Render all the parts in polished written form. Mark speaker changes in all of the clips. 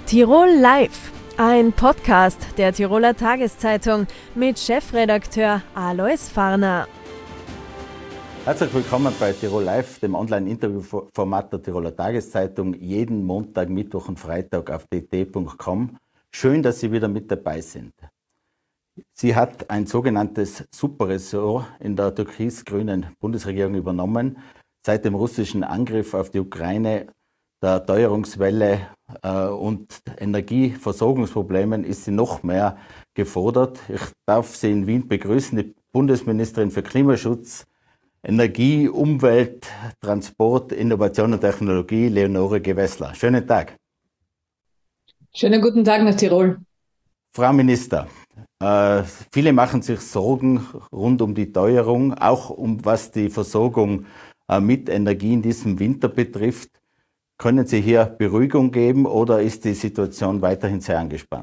Speaker 1: Tirol Live, ein Podcast der Tiroler Tageszeitung mit Chefredakteur Alois Farner.
Speaker 2: Herzlich willkommen bei Tirol Live, dem Online-Interview-Format der Tiroler Tageszeitung, jeden Montag, Mittwoch und Freitag auf tt.com. Schön, dass Sie wieder mit dabei sind. Sie hat ein sogenanntes Superressort in der türkis-grünen Bundesregierung übernommen. Seit dem russischen Angriff auf die Ukraine, der Teuerungswelle und Energieversorgungsproblemen ist sie noch mehr gefordert. Ich darf Sie in Wien begrüßen, die Bundesministerin für Klimaschutz, Energie, Umwelt, Transport, Innovation und Technologie, Leonore Gewessler. Schönen Tag.
Speaker 3: Schönen guten Tag nach Tirol.
Speaker 2: Frau Minister, viele machen sich Sorgen rund um die Teuerung, auch um was die Versorgung mit Energie in diesem Winter betrifft. Können Sie hier Beruhigung geben oder ist die Situation weiterhin sehr angespannt?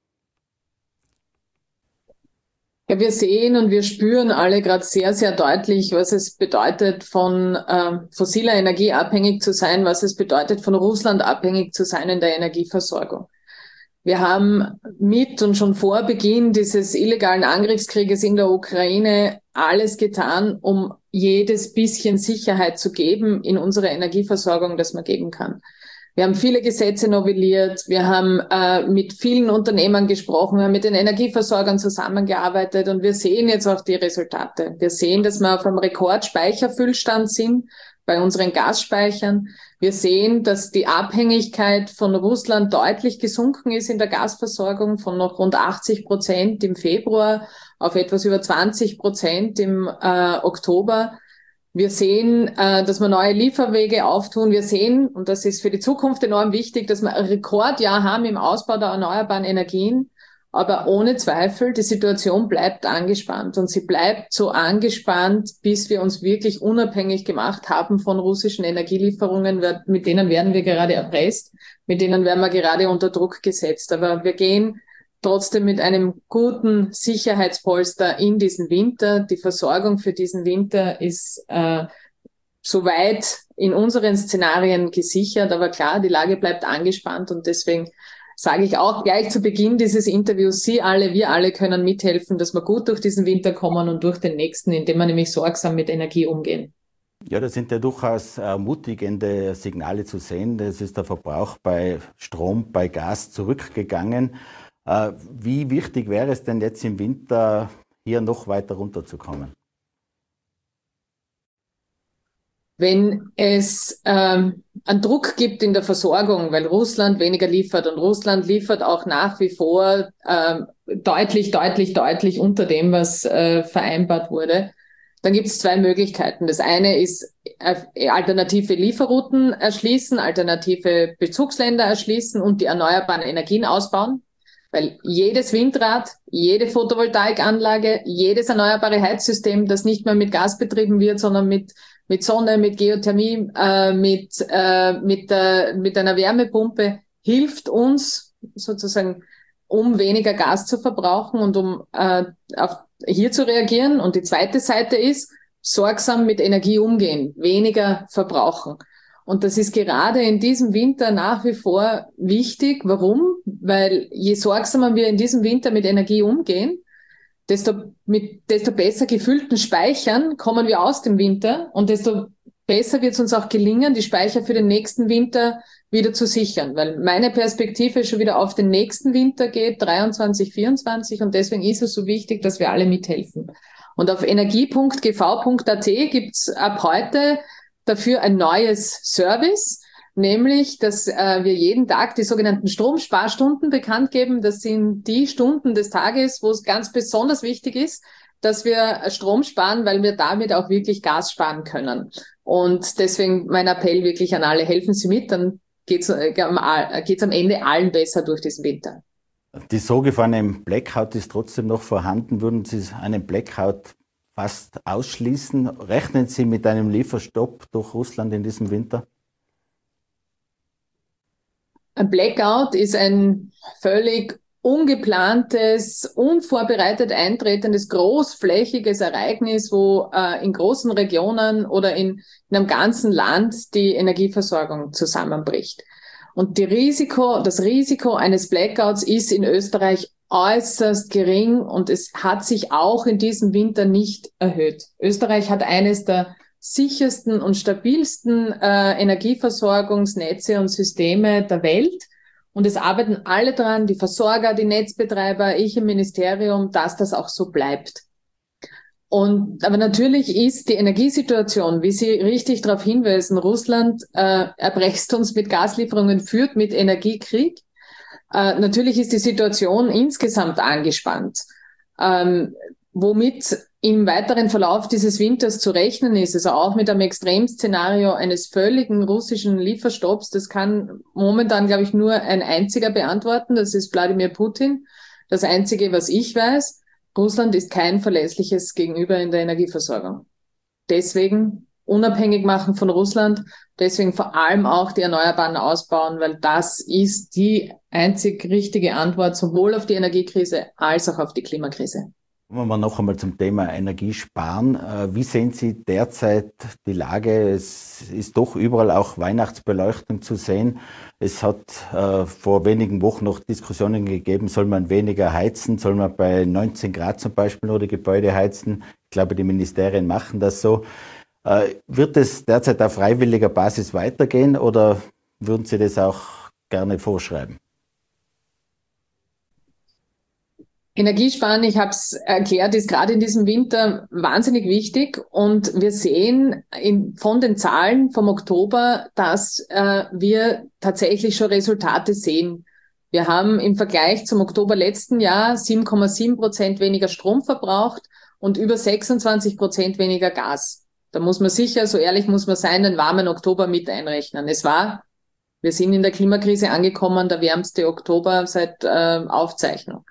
Speaker 3: Ja, wir sehen und wir spüren alle gerade sehr, sehr deutlich, was es bedeutet, von fossiler Energie abhängig zu sein, was es bedeutet, von Russland abhängig zu sein in der Energieversorgung. Wir haben mit und schon vor Beginn dieses illegalen Angriffskrieges in der Ukraine alles getan, um jedes bisschen Sicherheit zu geben in unserer Energieversorgung, das man geben kann. Wir haben viele Gesetze novelliert, wir haben mit vielen Unternehmern gesprochen, wir haben mit den Energieversorgern zusammengearbeitet und wir sehen jetzt auch die Resultate. Wir sehen, dass wir auf einem Rekordspeicherfüllstand sind bei unseren Gasspeichern. Wir sehen, dass die Abhängigkeit von Russland deutlich gesunken ist in der Gasversorgung, von noch rund 80% im Februar auf etwas über 20% im Oktober. Wir sehen, dass wir neue Lieferwege auftun. Wir sehen, und das ist für die Zukunft enorm wichtig, dass wir ein Rekordjahr haben im Ausbau der erneuerbaren Energien. Aber ohne Zweifel, die Situation bleibt angespannt und sie bleibt so angespannt, bis wir uns wirklich unabhängig gemacht haben von russischen Energielieferungen. Mit denen werden wir gerade erpresst, mit denen werden wir gerade unter Druck gesetzt. Aber wir gehen trotzdem mit einem guten Sicherheitspolster in diesen Winter. Die Versorgung für diesen Winter ist soweit in unseren Szenarien gesichert. Aber klar, die Lage bleibt angespannt und deswegen sage ich auch gleich zu Beginn dieses Interviews, Sie alle, wir alle können mithelfen, dass wir gut durch diesen Winter kommen und durch den nächsten, indem wir nämlich sorgsam mit Energie umgehen.
Speaker 2: Ja, das sind ja durchaus ermutigende Signale zu sehen. Es ist der Verbrauch bei Strom, bei Gas zurückgegangen. Wie wichtig wäre es denn jetzt im Winter, hier noch weiter runterzukommen?
Speaker 3: Wenn es einen Druck gibt in der Versorgung, weil Russland weniger liefert und Russland liefert auch nach wie vor deutlich unter dem, was vereinbart wurde, dann gibt es zwei Möglichkeiten. Das eine ist alternative Lieferrouten erschließen, alternative Bezugsländer erschließen und die erneuerbaren Energien ausbauen. Weil jedes Windrad, jede Photovoltaikanlage, jedes erneuerbare Heizsystem, das nicht mehr mit Gas betrieben wird, sondern mit Sonne, mit Geothermie, mit einer Wärmepumpe, hilft uns sozusagen, um weniger Gas zu verbrauchen und um hier zu reagieren. Und die zweite Seite ist, sorgsam mit Energie umgehen, weniger verbrauchen. Und das ist gerade in diesem Winter nach wie vor wichtig. Warum? Weil je sorgsamer wir in diesem Winter mit Energie umgehen, desto besser gefüllten Speichern kommen wir aus dem Winter und desto besser wird es uns auch gelingen, die Speicher für den nächsten Winter wieder zu sichern. Weil meine Perspektive schon wieder auf den nächsten Winter geht, 23, 24, und deswegen ist es so wichtig, dass wir alle mithelfen. Und auf energie.gv.at gibt's ab heute dafür ein neues Service, nämlich, dass wir jeden Tag die sogenannten Stromsparstunden bekannt geben. Das sind die Stunden des Tages, wo es ganz besonders wichtig ist, dass wir Strom sparen, weil wir damit auch wirklich Gas sparen können. Und deswegen mein Appell wirklich an alle, helfen Sie mit, dann geht's am Ende allen besser durch diesen Winter.
Speaker 2: Die Sorge vor einem Blackout ist trotzdem noch vorhanden. Würden Sie einen Blackout fast ausschließen? Rechnen Sie mit einem Lieferstopp durch Russland in diesem Winter?
Speaker 3: Ein Blackout ist ein völlig ungeplantes, unvorbereitet eintretendes, großflächiges Ereignis, wo in großen Regionen oder in einem ganzen Land die Energieversorgung zusammenbricht. Und das Risiko eines Blackouts ist in Österreich äußerst gering und es hat sich auch in diesem Winter nicht erhöht. Österreich hat eines der sichersten und stabilsten Energieversorgungsnetze und Systeme der Welt. Und es arbeiten alle dran, die Versorger, die Netzbetreiber, ich im Ministerium, dass das auch so bleibt. Aber natürlich ist die Energiesituation, wie Sie richtig darauf hinweisen, Russland erpresst uns mit Gaslieferungen, führt mit Energiekrieg. Natürlich ist die Situation insgesamt angespannt. Womit im weiteren Verlauf dieses Winters zu rechnen ist, also auch mit einem Extremszenario eines völligen russischen Lieferstopps, das kann momentan, glaube ich, nur ein einziger beantworten, das ist Wladimir Putin. Das Einzige, was ich weiß, Russland ist kein verlässliches Gegenüber in der Energieversorgung. Deswegen unabhängig machen von Russland, deswegen vor allem auch die Erneuerbaren ausbauen, weil das ist die einzig richtige Antwort sowohl auf die Energiekrise als auch auf die Klimakrise.
Speaker 2: Kommen wir noch einmal zum Thema Energiesparen. Wie sehen Sie derzeit die Lage? Es ist doch überall auch Weihnachtsbeleuchtung zu sehen. Es hat vor wenigen Wochen noch Diskussionen gegeben, soll man weniger heizen, soll man bei 19 Grad zum Beispiel nur die Gebäude heizen. Ich glaube, die Ministerien machen das so. Wird es derzeit auf freiwilliger Basis weitergehen oder würden Sie das auch gerne vorschreiben?
Speaker 3: Energiesparen, ich habe es erklärt, ist gerade in diesem Winter wahnsinnig wichtig und wir sehen von den Zahlen vom Oktober, dass wir tatsächlich schon Resultate sehen. Wir haben im Vergleich zum Oktober letzten Jahr 7,7% weniger Strom verbraucht und über 26% weniger Gas. Da muss man sicher, so ehrlich muss man sein, den warmen Oktober mit einrechnen. Wir sind in der Klimakrise angekommen, der wärmste Oktober seit Aufzeichnung.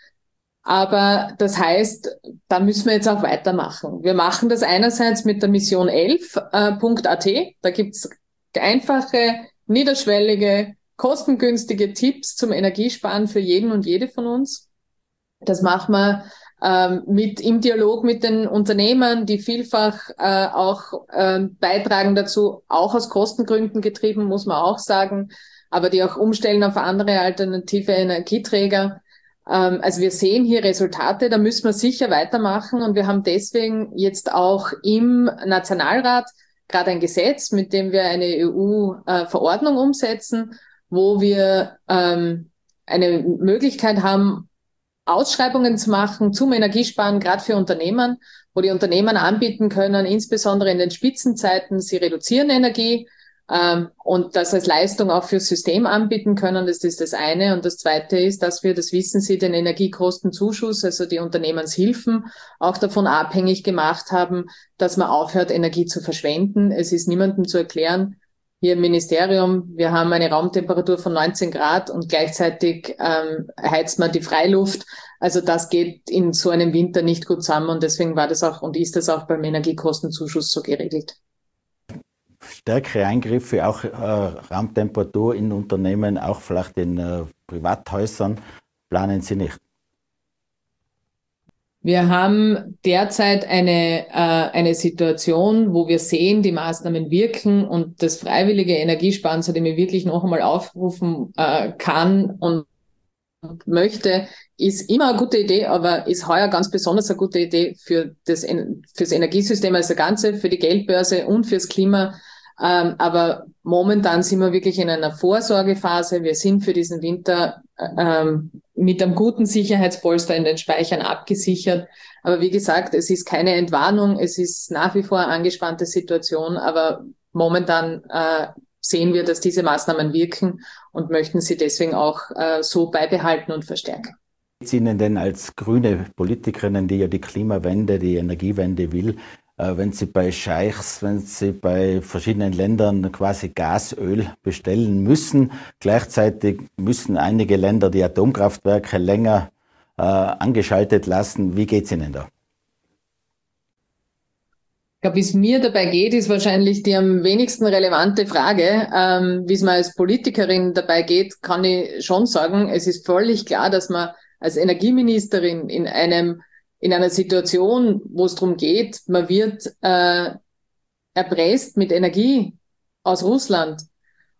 Speaker 3: Aber das heißt, da müssen wir jetzt auch weitermachen. Wir machen das einerseits mit der Mission 11.at. Da gibt's einfache, niederschwellige, kostengünstige Tipps zum Energiesparen für jeden und jede von uns. Das machen wir im Dialog mit den Unternehmern, die vielfach auch beitragen dazu, auch aus Kostengründen getrieben, muss man auch sagen, aber die auch umstellen auf andere alternative Energieträger. Also wir sehen hier Resultate, da müssen wir sicher weitermachen und wir haben deswegen jetzt auch im Nationalrat gerade ein Gesetz, mit dem wir eine EU-Verordnung umsetzen, wo wir eine Möglichkeit haben, Ausschreibungen zu machen zum Energiesparen, gerade für Unternehmen, wo die Unternehmen anbieten können, insbesondere in den Spitzenzeiten, sie reduzieren Energie, und das als Leistung auch fürs System anbieten können, das ist das eine. Und das zweite ist, dass wir, das wissen Sie, den Energiekostenzuschuss, also die Unternehmenshilfen, auch davon abhängig gemacht haben, dass man aufhört, Energie zu verschwenden. Es ist niemandem zu erklären, hier im Ministerium, wir haben eine Raumtemperatur von 19 Grad und gleichzeitig heizt man die Freiluft. Also das geht in so einem Winter nicht gut zusammen und deswegen war das auch und ist das auch beim Energiekostenzuschuss so geregelt.
Speaker 2: Stärkere Eingriffe, auch Raumtemperatur in Unternehmen, auch vielleicht in Privathäusern, planen Sie nicht?
Speaker 3: Wir haben derzeit eine Situation, wo wir sehen, die Maßnahmen wirken und das freiwillige Energiesparen, zu dem ich wirklich noch einmal aufrufen kann und möchte, ist immer eine gute Idee, aber ist heuer ganz besonders eine gute Idee fürs Energiesystem als Ganze, für die Geldbörse und fürs Klima. Aber momentan sind wir wirklich in einer Vorsorgephase. Wir sind für diesen Winter mit einem guten Sicherheitspolster in den Speichern abgesichert. Aber wie gesagt, es ist keine Entwarnung. Es ist nach wie vor eine angespannte Situation. Aber momentan sehen wir, dass diese Maßnahmen wirken und möchten sie deswegen auch so beibehalten und verstärken.
Speaker 2: Geht es Ihnen denn als grüne Politikerin, die ja die Klimawende, die Energiewende will, wenn Sie bei Scheichs, wenn Sie bei verschiedenen Ländern quasi Gas, Öl bestellen müssen, gleichzeitig müssen einige Länder die Atomkraftwerke länger angeschaltet lassen. Wie geht es Ihnen da?
Speaker 3: Ich glaube, wie es mir dabei geht, ist wahrscheinlich die am wenigsten relevante Frage. Wie es mir als Politikerin dabei geht, kann ich schon sagen, es ist völlig klar, dass man als Energieministerin in einer Situation, wo es darum geht, man wird erpresst mit Energie aus Russland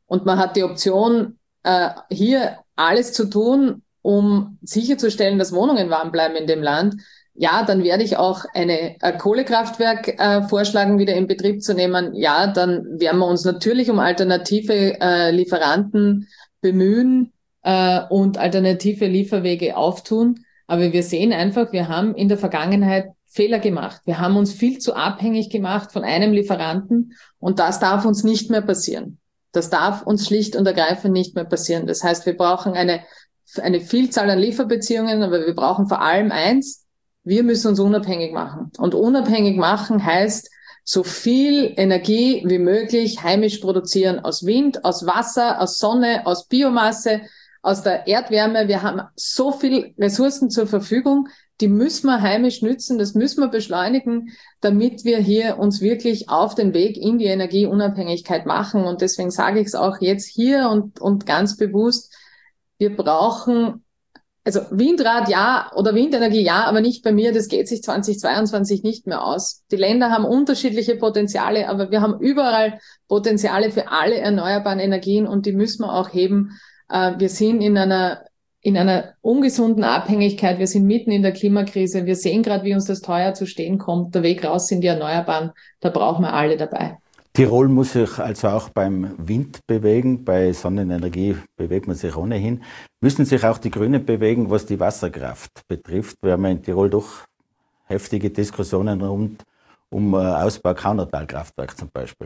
Speaker 3: und man hat die Option, hier alles zu tun, um sicherzustellen, dass Wohnungen warm bleiben in dem Land, ja, dann werde ich auch ein Kohlekraftwerk vorschlagen, wieder in Betrieb zu nehmen. Ja, dann werden wir uns natürlich um alternative Lieferanten bemühen und alternative Lieferwege auftun. Aber wir sehen einfach, wir haben in der Vergangenheit Fehler gemacht. Wir haben uns viel zu abhängig gemacht von einem Lieferanten und das darf uns nicht mehr passieren. Das darf uns schlicht und ergreifend nicht mehr passieren. Das heißt, wir brauchen eine Vielzahl an Lieferbeziehungen, aber wir brauchen vor allem eins: Wir müssen uns unabhängig machen. Und unabhängig machen heißt, so viel Energie wie möglich heimisch produzieren, aus Wind, aus Wasser, aus Sonne, aus Biomasse, aus der Erdwärme. Wir haben so viel Ressourcen zur Verfügung, die müssen wir heimisch nützen, das müssen wir beschleunigen, damit wir hier uns wirklich auf den Weg in die Energieunabhängigkeit machen. Und deswegen sage ich es auch jetzt hier und ganz bewusst: Wir brauchen, also Windrad ja oder Windenergie ja, aber nicht bei mir, das geht sich 2022 nicht mehr aus. Die Länder haben unterschiedliche Potenziale, aber wir haben überall Potenziale für alle erneuerbaren Energien und die müssen wir auch heben. Wir sind in einer ungesunden Abhängigkeit, wir sind mitten in der Klimakrise, wir sehen gerade, wie uns das teuer zu stehen kommt. Der Weg raus sind die Erneuerbaren, da brauchen wir alle dabei.
Speaker 2: Tirol muss sich also auch beim Wind bewegen, bei Sonnenenergie bewegt man sich ohnehin. Müssen sich auch die Grünen bewegen, was die Wasserkraft betrifft? Wir haben in Tirol doch heftige Diskussionen rund um Ausbau Kaunertalkraftwerk zum Beispiel.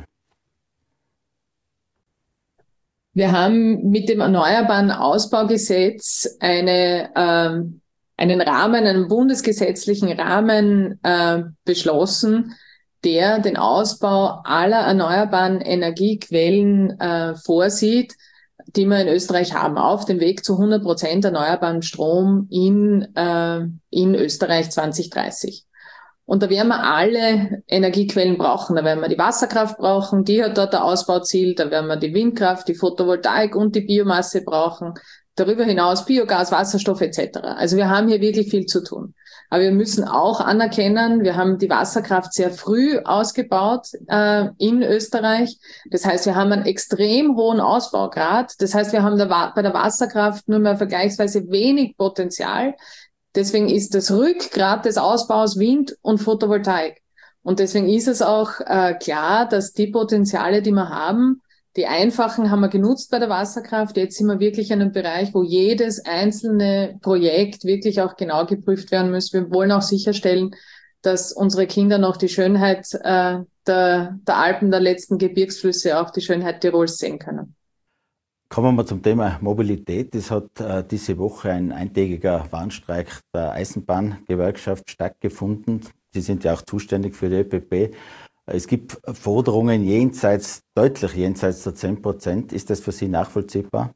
Speaker 3: Wir haben mit dem Erneuerbaren Ausbaugesetz einen Rahmen, einen bundesgesetzlichen Rahmen beschlossen, der den Ausbau aller erneuerbaren Energiequellen vorsieht, die wir in Österreich haben, auf dem Weg zu 100% erneuerbaren Strom in Österreich 2030. Und da werden wir alle Energiequellen brauchen. Da werden wir die Wasserkraft brauchen, die hat dort ein Ausbauziel. Da werden wir die Windkraft, die Photovoltaik und die Biomasse brauchen. Darüber hinaus Biogas, Wasserstoff etc. Also wir haben hier wirklich viel zu tun. Aber wir müssen auch anerkennen, wir haben die Wasserkraft sehr früh ausgebaut in Österreich. Das heißt, wir haben einen extrem hohen Ausbaugrad. Das heißt, wir haben bei der Wasserkraft nur mehr vergleichsweise wenig Potenzial. Deswegen ist das Rückgrat des Ausbaus Wind und Photovoltaik. Und deswegen ist es auch klar, dass die Potenziale, die wir haben, die einfachen haben wir genutzt bei der Wasserkraft. Jetzt sind wir wirklich in einem Bereich, wo jedes einzelne Projekt wirklich auch genau geprüft werden muss. Wir wollen auch sicherstellen, dass unsere Kinder noch die Schönheit der Alpen, der letzten Gebirgsflüsse, auch die Schönheit Tirols sehen können.
Speaker 2: Kommen wir zum Thema Mobilität. Es hat diese Woche ein eintägiger Warnstreik der Eisenbahngewerkschaft stattgefunden. Sie sind ja auch zuständig für die ÖPP. Es gibt Forderungen deutlich jenseits der 10%. Ist das für Sie nachvollziehbar?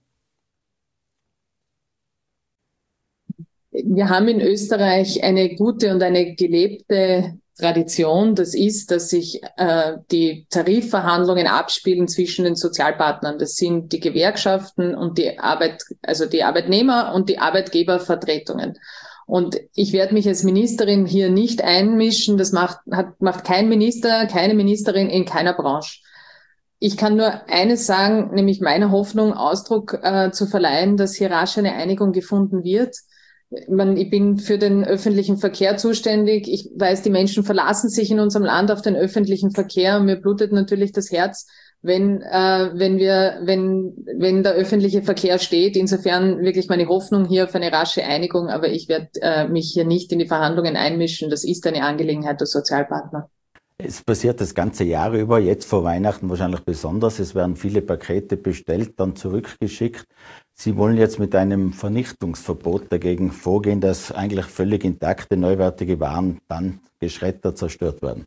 Speaker 3: Wir haben in Österreich eine gute und eine gelebte Tradition. Das ist, dass sich die Tarifverhandlungen abspielen zwischen den Sozialpartnern. Das sind die Gewerkschaften und die Arbeitnehmer und die Arbeitgebervertretungen. Und ich werde mich als Ministerin hier nicht einmischen. Das macht kein Minister, keine Ministerin in keiner Branche. Ich kann nur eines sagen, nämlich meiner Hoffnung Ausdruck zu verleihen, dass hier rasch eine Einigung gefunden wird. Ich bin für den öffentlichen Verkehr zuständig. Ich weiß, die Menschen verlassen sich in unserem Land auf den öffentlichen Verkehr und mir blutet natürlich das Herz, wenn der öffentliche Verkehr steht. Insofern wirklich meine Hoffnung hier auf eine rasche Einigung, aber ich werde mich hier nicht in die Verhandlungen einmischen. Das ist eine Angelegenheit der Sozialpartner.
Speaker 2: Es passiert das ganze Jahr über, jetzt vor Weihnachten wahrscheinlich besonders. Es werden viele Pakete bestellt, dann zurückgeschickt. Sie wollen jetzt mit einem Vernichtungsverbot dagegen vorgehen, dass eigentlich völlig intakte, neuwertige Waren dann geschreddert, zerstört werden.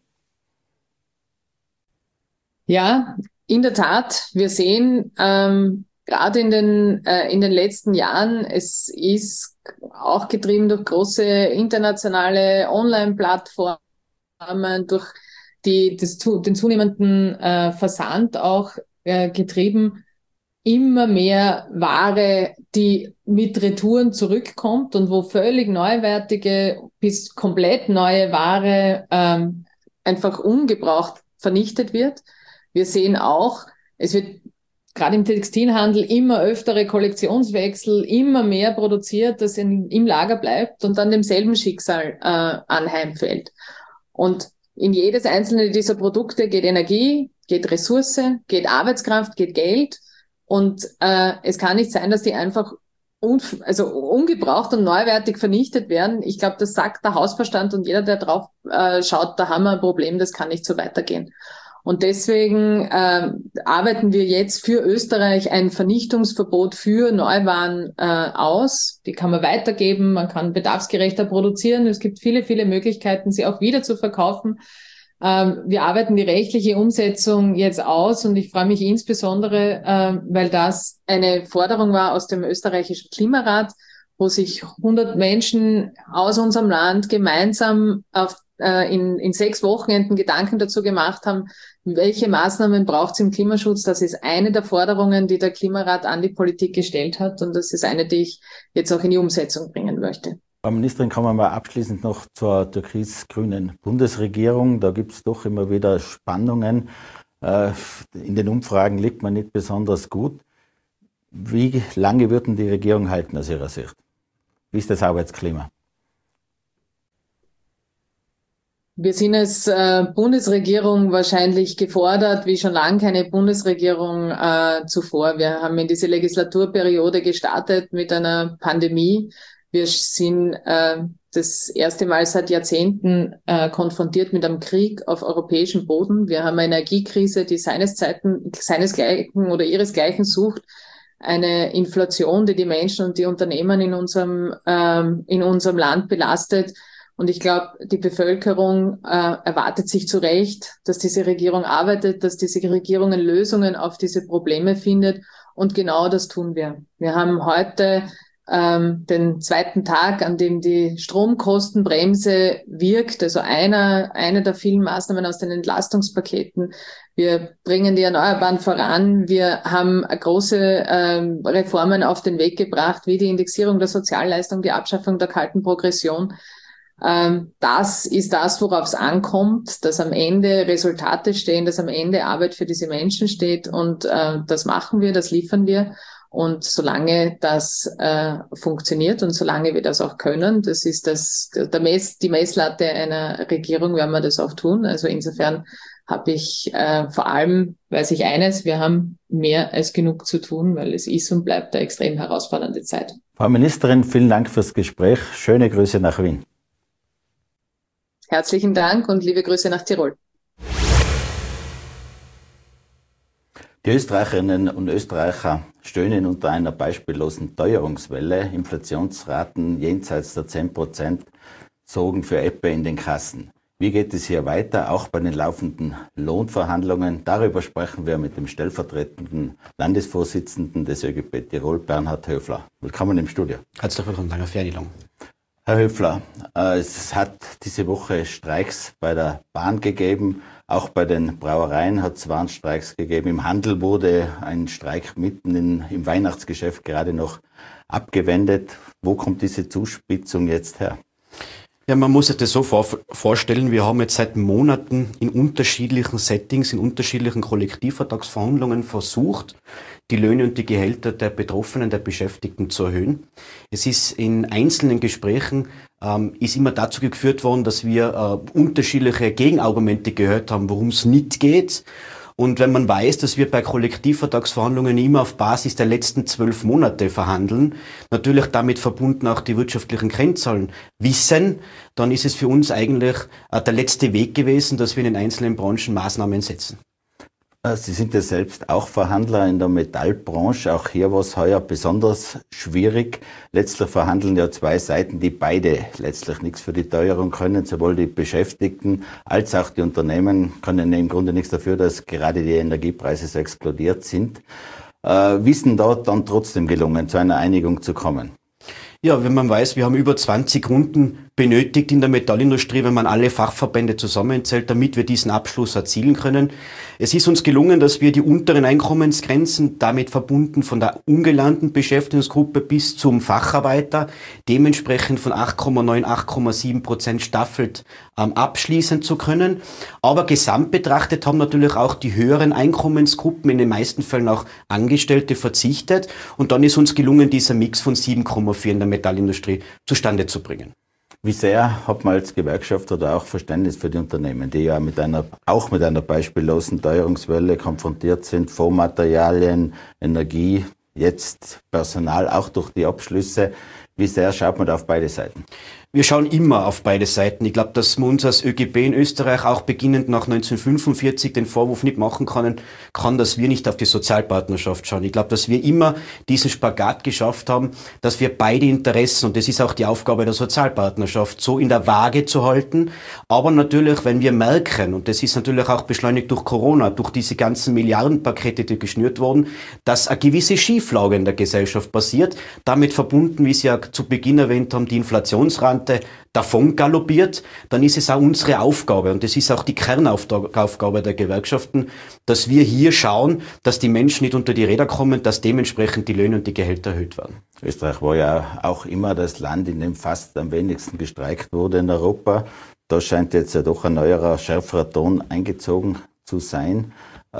Speaker 3: Ja, in der Tat. Wir sehen gerade in den letzten Jahren, es ist auch getrieben durch große internationale Online-Plattformen, durch den zunehmenden Versand auch getrieben, immer mehr Ware, die mit Retouren zurückkommt und wo völlig neuwertige bis komplett neue Ware einfach ungebraucht vernichtet wird. Wir sehen auch, es wird gerade im Textilhandel immer öftere Kollektionswechsel, immer mehr produziert, das im Lager bleibt und dann demselben Schicksal anheimfällt. Und in jedes einzelne dieser Produkte geht Energie, geht Ressource, geht Arbeitskraft, geht Geld. Und es kann nicht sein, dass die einfach ungebraucht und neuwertig vernichtet werden. Ich glaube, das sagt der Hausverstand und jeder, der drauf schaut, da haben wir ein Problem, das kann nicht so weitergehen. Und deswegen arbeiten wir jetzt für Österreich ein Vernichtungsverbot für Neuwaren aus. Die kann man weitergeben, man kann bedarfsgerechter produzieren. Es gibt viele, viele Möglichkeiten, sie auch wieder zu verkaufen. Wir arbeiten die rechtliche Umsetzung jetzt aus und ich freue mich insbesondere, weil das eine Forderung war aus dem österreichischen Klimarat, wo sich 100 Menschen aus unserem Land gemeinsam in 6 Wochenenden Gedanken dazu gemacht haben, welche Maßnahmen braucht es im Klimaschutz. Das ist eine der Forderungen, die der Klimarat an die Politik gestellt hat und das ist eine, die ich jetzt auch in die Umsetzung bringen möchte.
Speaker 2: Frau Ministerin, kommen wir mal abschließend noch zur türkis-grünen Bundesregierung. Da gibt es doch immer wieder Spannungen. In den Umfragen liegt man nicht besonders gut. Wie lange wird denn die Regierung halten aus Ihrer Sicht? Wie ist das Arbeitsklima?
Speaker 3: Wir sind als Bundesregierung wahrscheinlich gefordert, wie schon lange keine Bundesregierung zuvor. Wir haben in diese Legislaturperiode gestartet mit einer Pandemie. Wir sind das erste Mal seit Jahrzehnten konfrontiert mit einem Krieg auf europäischem Boden. Wir haben eine Energiekrise, die seinesgleichen oder ihresgleichen sucht. Eine Inflation, die die Menschen und die Unternehmen in unserem Land belastet. Und ich glaube, die Bevölkerung erwartet sich zu Recht, dass diese Regierung arbeitet, dass diese Regierung Lösungen auf diese Probleme findet. Und genau das tun wir. Wir haben heute den zweiten Tag, an dem die Stromkostenbremse wirkt, also eine der vielen Maßnahmen aus den Entlastungspaketen. Wir bringen die Erneuerbaren voran. Wir haben große Reformen auf den Weg gebracht, wie die Indexierung der Sozialleistung, die Abschaffung der kalten Progression. Das ist das, worauf es ankommt, dass am Ende Resultate stehen, dass am Ende Arbeit für diese Menschen steht und das machen wir, das liefern wir. Und solange das funktioniert und solange wir das auch können, das ist die Messlatte einer Regierung, werden wir das auch tun. Also insofern habe ich vor allem, weiß ich eines, wir haben mehr als genug zu tun, weil es ist und bleibt eine extrem herausfordernde Zeit.
Speaker 2: Frau Ministerin, vielen Dank fürs Gespräch. Schöne Grüße nach Wien.
Speaker 3: Herzlichen Dank und liebe Grüße nach Tirol.
Speaker 2: Die Österreicherinnen und Österreicher stöhnen unter einer beispiellosen Teuerungswelle. Inflationsraten jenseits der 10% zogen für etwa in den Kassen. Wie geht es hier weiter, auch bei den laufenden Lohnverhandlungen? Darüber sprechen wir mit dem stellvertretenden Landesvorsitzenden des ÖGB Tirol, Bernhard Höfler. Willkommen im Studio.
Speaker 4: Herzlich willkommen, danke für die Einladung.
Speaker 2: Herr Höfler, es hat diese Woche Streiks bei der Bahn gegeben, auch bei den Brauereien hat es Warnstreiks gegeben. Im Handel wurde ein Streik mitten im Weihnachtsgeschäft gerade noch abgewendet. Wo kommt diese Zuspitzung jetzt her?
Speaker 4: Ja, man muss sich das so vorstellen, wir haben jetzt seit Monaten in unterschiedlichen Settings, in unterschiedlichen Kollektivvertragsverhandlungen versucht, die Löhne und die Gehälter der Betroffenen, der Beschäftigten zu erhöhen. Es ist in einzelnen Gesprächen ist immer dazu geführt worden, dass wir unterschiedliche Gegenargumente gehört haben, worum es nicht geht. Und wenn man weiß, dass wir bei Kollektivvertragsverhandlungen immer auf Basis der letzten 12 Monate verhandeln, natürlich damit verbunden auch die wirtschaftlichen Kennzahlen wissen, dann ist es für uns eigentlich der letzte Weg gewesen, dass wir in den einzelnen Branchen Maßnahmen setzen.
Speaker 2: Sie sind ja selbst auch Verhandler in der Metallbranche. Auch hier war es heuer besonders schwierig. Letztlich verhandeln ja zwei Seiten, die beide letztlich nichts für die Teuerung können. Sowohl die Beschäftigten als auch die Unternehmen können im Grunde nichts dafür, dass gerade die Energiepreise so explodiert sind. Wie ist denn da dann trotzdem gelungen, zu einer Einigung zu kommen?
Speaker 4: Ja, wenn man weiß, wir haben über 20 Runden benötigt in der Metallindustrie, wenn man alle Fachverbände zusammenzählt, damit wir diesen Abschluss erzielen können. Es ist uns gelungen, dass wir die unteren Einkommensgrenzen, damit verbunden von der ungelernten Beschäftigungsgruppe bis zum Facharbeiter, dementsprechend von 8,9, 8,7% staffelt abschließen zu können. Aber gesamt betrachtet haben natürlich auch die höheren Einkommensgruppen, in den meisten Fällen auch Angestellte, verzichtet. Und dann ist uns gelungen, dieser Mix von 7,4 in der Metallindustrie zustande zu bringen.
Speaker 2: Wie sehr hat man als Gewerkschaft oder auch Verständnis für die Unternehmen, die ja auch mit einer beispiellosen Teuerungswelle konfrontiert sind, Vormaterialien, Energie, jetzt Personal, auch durch die Abschlüsse. Wie sehr schaut man da auf beide Seiten?
Speaker 4: Wir schauen immer auf beide Seiten. Ich glaube, dass man uns als ÖGB in Österreich auch beginnend nach 1945 den Vorwurf nicht machen kann, dass wir nicht auf die Sozialpartnerschaft schauen. Ich glaube, dass wir immer diesen Spagat geschafft haben, dass wir beide Interessen, und das ist auch die Aufgabe der Sozialpartnerschaft, so in der Waage zu halten. Aber natürlich, wenn wir merken, und das ist natürlich auch beschleunigt durch Corona, durch diese ganzen Milliardenpakete, die geschnürt wurden, dass eine gewisse Schieflage in der Gesellschaft passiert, damit verbunden, wie Sie ja zu Beginn erwähnt haben, die Inflationsrate davon galoppiert, dann ist es auch unsere Aufgabe, und das ist auch die Kernaufgabe der Gewerkschaften, dass wir hier schauen, dass die Menschen nicht unter die Räder kommen, dass dementsprechend die Löhne und die Gehälter erhöht werden.
Speaker 2: Österreich war ja auch immer das Land, in dem fast am wenigsten gestreikt wurde in Europa. Da scheint jetzt ja doch ein neuerer, schärferer Ton eingezogen zu sein.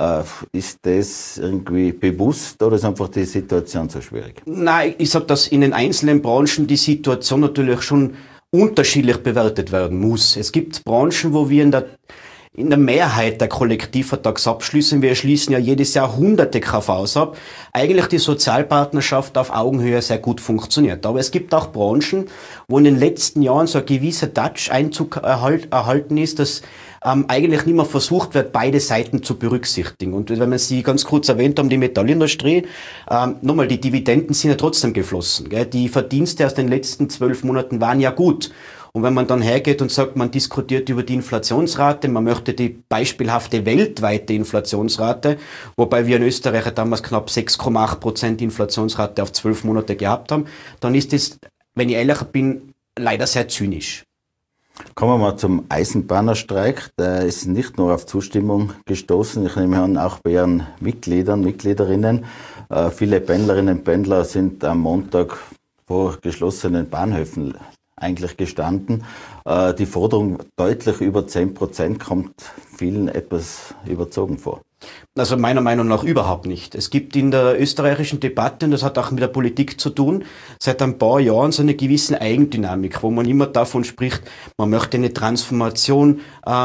Speaker 2: Ist das irgendwie bewusst oder ist einfach die Situation so schwierig?
Speaker 4: Nein, ich sage, dass in den einzelnen Branchen die Situation natürlich schon unterschiedlich bewertet werden muss. Es gibt Branchen, wo wir in der Mehrheit der Kollektivvertragsabschlüsse, wir schließen ja jedes Jahr hunderte KVs ab, eigentlich die Sozialpartnerschaft auf Augenhöhe sehr gut funktioniert. Aber es gibt auch Branchen, wo in den letzten Jahren so ein gewisser Touch-Einzug erhalten ist, dass eigentlich nicht mehr versucht wird, beide Seiten zu berücksichtigen. Und wenn wir Sie ganz kurz erwähnt haben, die Metallindustrie, nochmal, die Dividenden sind ja trotzdem geflossen. Gell? Die Verdienste aus den letzten 12 Monaten waren ja gut. Und wenn man dann hergeht und sagt, man diskutiert über die Inflationsrate, man möchte die beispielhafte weltweite Inflationsrate, wobei wir in Österreich damals knapp 6,8% Inflationsrate auf 12 Monate gehabt haben, dann ist das, wenn ich ehrlich bin, leider sehr zynisch.
Speaker 2: Kommen wir mal zum Eisenbahnerstreik. Der ist nicht nur auf Zustimmung gestoßen, ich nehme an, auch bei Ihren Mitgliederinnen. Viele Pendlerinnen und Pendler sind am Montag vor geschlossenen Bahnhöfen eigentlich gestanden. Die Forderung deutlich über 10% kommt vielen etwas überzogen vor.
Speaker 4: Also meiner Meinung nach überhaupt nicht. Es gibt in der österreichischen Debatte, und das hat auch mit der Politik zu tun, seit ein paar Jahren so eine gewisse Eigendynamik, wo man immer davon spricht, man möchte eine Transformation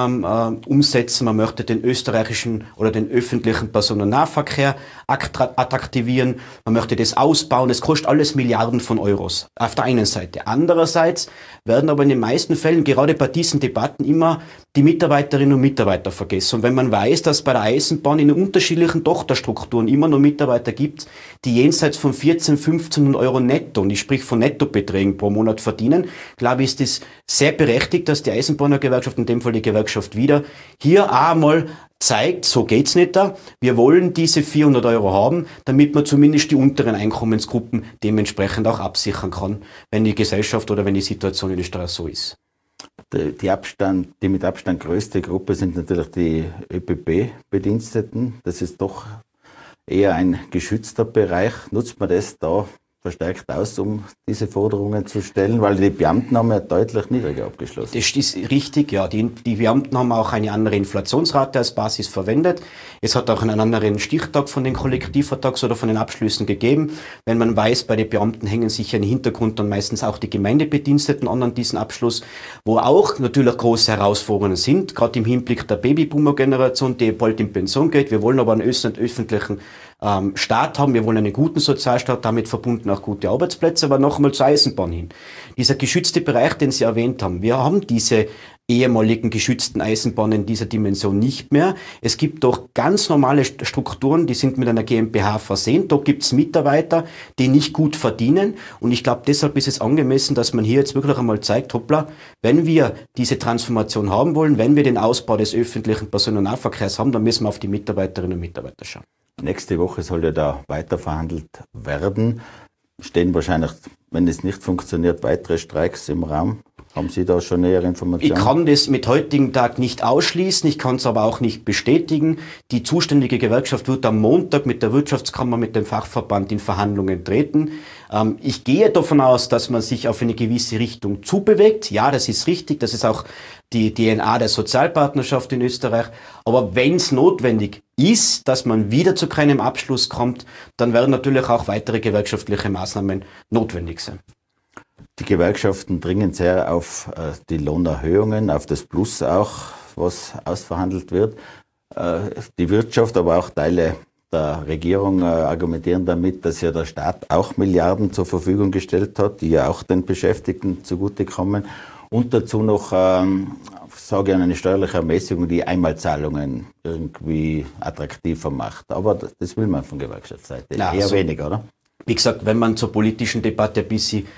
Speaker 4: umsetzen, man möchte den österreichischen oder den öffentlichen Personennahverkehr attraktivieren, man möchte das ausbauen, es kostet alles Milliarden von Euros, auf der einen Seite. Andererseits werden aber in den meisten Fällen, gerade bei diesen Debatten, immer die Mitarbeiterinnen und Mitarbeiter vergessen. Und wenn man weiß, dass bei der Eisenbahn in unterschiedlichen Tochterstrukturen immer noch Mitarbeiter gibt, die jenseits von 1.500 Euro netto, und ich spreche von Nettobeträgen pro Monat verdienen, glaube ich, ist es sehr berechtigt, dass die Eisenbahnergewerkschaft, in dem Fall die Gewerkschaft wieder, hier auch einmal zeigt, so geht's nicht da. Wir wollen diese 400 Euro haben, damit man zumindest die unteren Einkommensgruppen dementsprechend auch absichern kann, wenn die Gesellschaft oder wenn die Situation in Österreich so ist.
Speaker 2: Die mit Abstand größte Gruppe sind natürlich die ÖBB-Bediensteten. Das ist doch eher ein geschützter Bereich. Nutzt man das da verstärkt aus, um diese Forderungen zu stellen? Weil die Beamten haben ja deutlich niedriger abgeschlossen. Das
Speaker 4: ist richtig, ja. Die Beamten haben auch eine andere Inflationsrate als Basis verwendet. Es hat auch einen anderen Stichtag von den Kollektivvertrags- oder von den Abschlüssen gegeben. Wenn man weiß, bei den Beamten hängen sich im Hintergrund dann meistens auch die Gemeindebediensteten an diesen Abschluss, wo auch natürlich große Herausforderungen sind, gerade im Hinblick der Babyboomer-Generation, die bald in Pension geht. Wir wollen aber einen öffentlichen Staat haben, wir wollen einen guten Sozialstaat, damit verbunden auch gute Arbeitsplätze, aber noch einmal zur Eisenbahn hin. Dieser geschützte Bereich, den Sie erwähnt haben, wir haben diese ehemaligen geschützten Eisenbahnen in dieser Dimension nicht mehr. Es gibt doch ganz normale Strukturen, die sind mit einer GmbH versehen. Da gibt es Mitarbeiter, die nicht gut verdienen. Und ich glaube, deshalb ist es angemessen, dass man hier jetzt wirklich einmal zeigt, hoppla, wenn wir diese Transformation haben wollen, wenn wir den Ausbau des öffentlichen Personennahverkehrs haben, dann müssen wir auf die Mitarbeiterinnen und Mitarbeiter schauen.
Speaker 2: Nächste Woche soll ja da weiter verhandelt werden. Stehen wahrscheinlich, wenn es nicht funktioniert, weitere Streiks im Raum? Haben Sie da schon nähere Informationen?
Speaker 4: Ich kann das mit heutigen Tag nicht ausschließen, ich kann es aber auch nicht bestätigen. Die zuständige Gewerkschaft wird am Montag mit der Wirtschaftskammer, mit dem Fachverband in Verhandlungen treten. Ich gehe davon aus, dass man sich auf eine gewisse Richtung zubewegt. Ja, das ist richtig, das ist auch die DNA der Sozialpartnerschaft in Österreich. Aber wenn es notwendig ist, dass man wieder zu keinem Abschluss kommt, dann werden natürlich auch weitere gewerkschaftliche Maßnahmen notwendig sein.
Speaker 2: Die Gewerkschaften dringen sehr auf die Lohnerhöhungen, auf das Plus auch, was ausverhandelt wird. Die Wirtschaft, aber auch Teile der Regierung argumentieren damit, dass ja der Staat auch Milliarden zur Verfügung gestellt hat, die ja auch den Beschäftigten zugutekommen. Und dazu noch, sage ich, eine steuerliche Ermäßigung, die Einmalzahlungen irgendwie attraktiver macht. Aber das will man von Gewerkschaftsseite eher also weniger, oder?
Speaker 4: Wie gesagt, wenn man zur politischen Debatte ein bisschen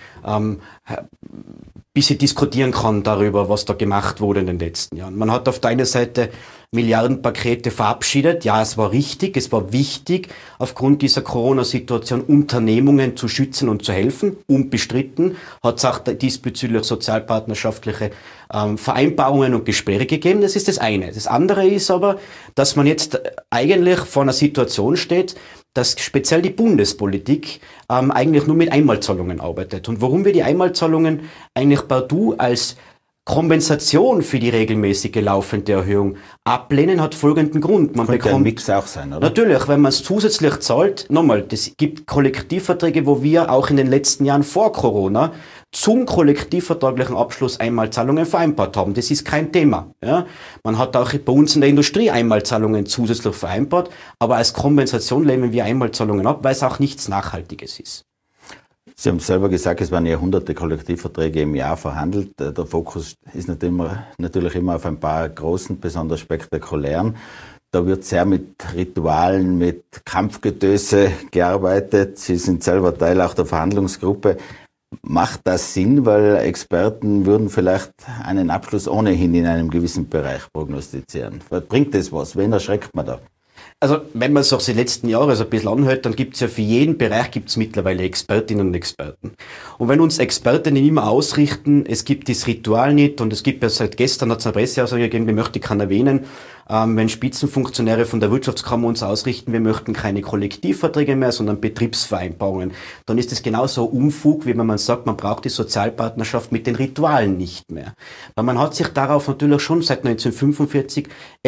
Speaker 4: diskutieren kann darüber, was da gemacht wurde in den letzten Jahren. Man hat auf der einen Seite Milliardenpakete verabschiedet. Ja, es war richtig, es war wichtig, aufgrund dieser Corona-Situation Unternehmungen zu schützen und zu helfen. Unbestritten hat es auch diesbezüglich sozialpartnerschaftliche Vereinbarungen und Gespräche gegeben. Das ist das eine. Das andere ist aber, dass man jetzt eigentlich vor einer Situation steht, dass speziell die Bundespolitik eigentlich nur mit Einmalzahlungen arbeitet. Und warum wir die Einmalzahlungen eigentlich partout als Kompensation für die regelmäßige laufende Erhöhung ablehnen, hat folgenden Grund. Man
Speaker 2: könnte ein Mix auch sein, oder?
Speaker 4: Natürlich, wenn man es zusätzlich zahlt, nochmal, das gibt Kollektivverträge, wo wir auch in den letzten Jahren vor Corona zum kollektivvertraglichen Abschluss Einmalzahlungen vereinbart haben. Das ist kein Thema. Ja. Man hat auch bei uns in der Industrie Einmalzahlungen zusätzlich vereinbart, aber als Kompensation lehnen wir Einmalzahlungen ab, weil es auch nichts Nachhaltiges ist.
Speaker 2: Sie haben selber gesagt, es werden ja hunderte Kollektivverträge im Jahr verhandelt. Der Fokus ist natürlich immer auf ein paar großen, besonders spektakulären. Da wird sehr mit Ritualen, mit Kampfgetöse gearbeitet. Sie sind selber Teil auch der Verhandlungsgruppe. Macht das Sinn, weil Experten würden vielleicht einen Abschluss ohnehin in einem gewissen Bereich prognostizieren? Bringt das was? Wen erschreckt man da?
Speaker 4: Also wenn man es auch die letzten Jahre so ein bisschen anhört, dann gibt es ja für jeden Bereich gibt's mittlerweile Expertinnen und Experten. Und wenn uns Expertinnen immer ausrichten, es gibt das Ritual nicht und es gibt ja seit gestern, hat es eine Presseaussage gegeben, wir möchten keinen erwähnen, wenn Spitzenfunktionäre von der Wirtschaftskammer uns ausrichten, wir möchten keine Kollektivverträge mehr, sondern Betriebsvereinbarungen, dann ist es genauso Unfug, wie wenn man sagt, man braucht die Sozialpartnerschaft mit den Ritualen nicht mehr. Weil man hat sich darauf natürlich schon seit 1945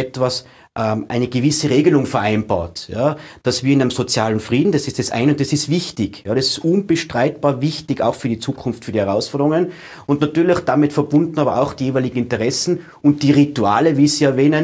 Speaker 4: eine gewisse Regelung vereinbart, ja, dass wir in einem sozialen Frieden, das ist das eine und das ist wichtig, ja, das ist unbestreitbar wichtig, auch für die Zukunft, für die Herausforderungen und natürlich damit verbunden aber auch die jeweiligen Interessen und die Rituale, wie Sie erwähnen,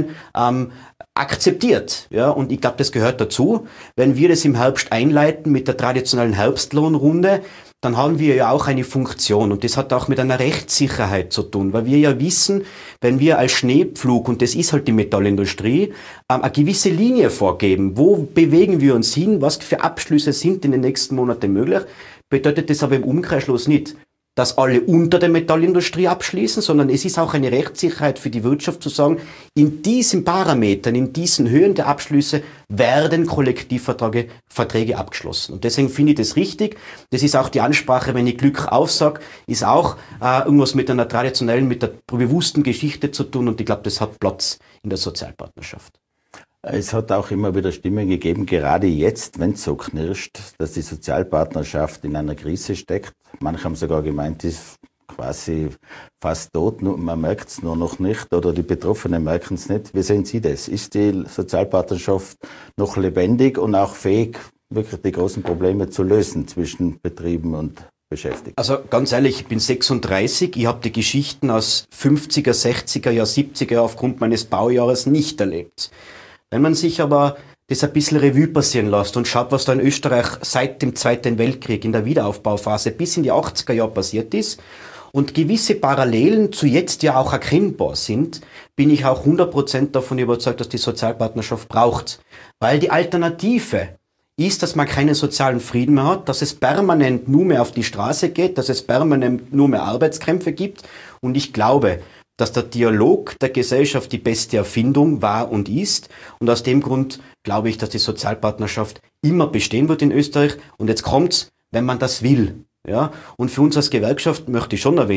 Speaker 4: akzeptiert, ja, und ich glaube, das gehört dazu. Wenn wir das im Herbst einleiten mit der traditionellen Herbstlohnrunde, dann haben wir ja auch eine Funktion und das hat auch mit einer Rechtssicherheit zu tun, weil wir ja wissen, wenn wir als Schneepflug, und das ist halt die Metallindustrie, eine gewisse Linie vorgeben, wo bewegen wir uns hin, was für Abschlüsse sind in den nächsten Monaten möglich, bedeutet das aber im Umkehrschluss nicht, dass alle unter der Metallindustrie abschließen, sondern es ist auch eine Rechtssicherheit für die Wirtschaft zu sagen, in diesen Parametern, in diesen Höhen der Abschlüsse werden Kollektivverträge abgeschlossen. Und deswegen finde ich das richtig. Das ist auch die Ansprache, wenn ich Glück aufsage, ist auch irgendwas mit einer traditionellen, mit der bewussten Geschichte zu tun und ich glaube, das hat Platz in der Sozialpartnerschaft.
Speaker 2: Es hat auch immer wieder Stimmen gegeben, gerade jetzt, wenn es so knirscht, dass die Sozialpartnerschaft in einer Krise steckt. Manche haben sogar gemeint, die ist quasi fast tot, man merkt es nur noch nicht oder die Betroffenen merken es nicht. Wie sehen Sie das? Ist die Sozialpartnerschaft noch lebendig und auch fähig, wirklich die großen Probleme zu lösen zwischen Betrieben und Beschäftigten?
Speaker 4: Also ganz ehrlich, ich bin 36, ich habe die Geschichten aus 50er, 60er Jahr, 70er Jahr aufgrund meines Baujahres nicht erlebt. Wenn man sich aber das ein bisschen Revue passieren lässt und schaut, was da in Österreich seit dem Zweiten Weltkrieg in der Wiederaufbauphase bis in die 80er Jahre passiert ist und gewisse Parallelen zu jetzt ja auch erkennbar sind, bin ich auch 100% davon überzeugt, dass die Sozialpartnerschaft braucht. Weil die Alternative ist, dass man keinen sozialen Frieden mehr hat, dass es permanent nur mehr auf die Straße geht, dass es permanent nur mehr Arbeitskämpfe gibt und ich glaube, dass der Dialog der Gesellschaft die beste Erfindung war und ist. Und aus dem Grund glaube ich, dass die Sozialpartnerschaft immer bestehen wird in Österreich. Und jetzt kommt's, wenn man das will. Ja? Und für uns als Gewerkschaft möchte ich schon erwähnen,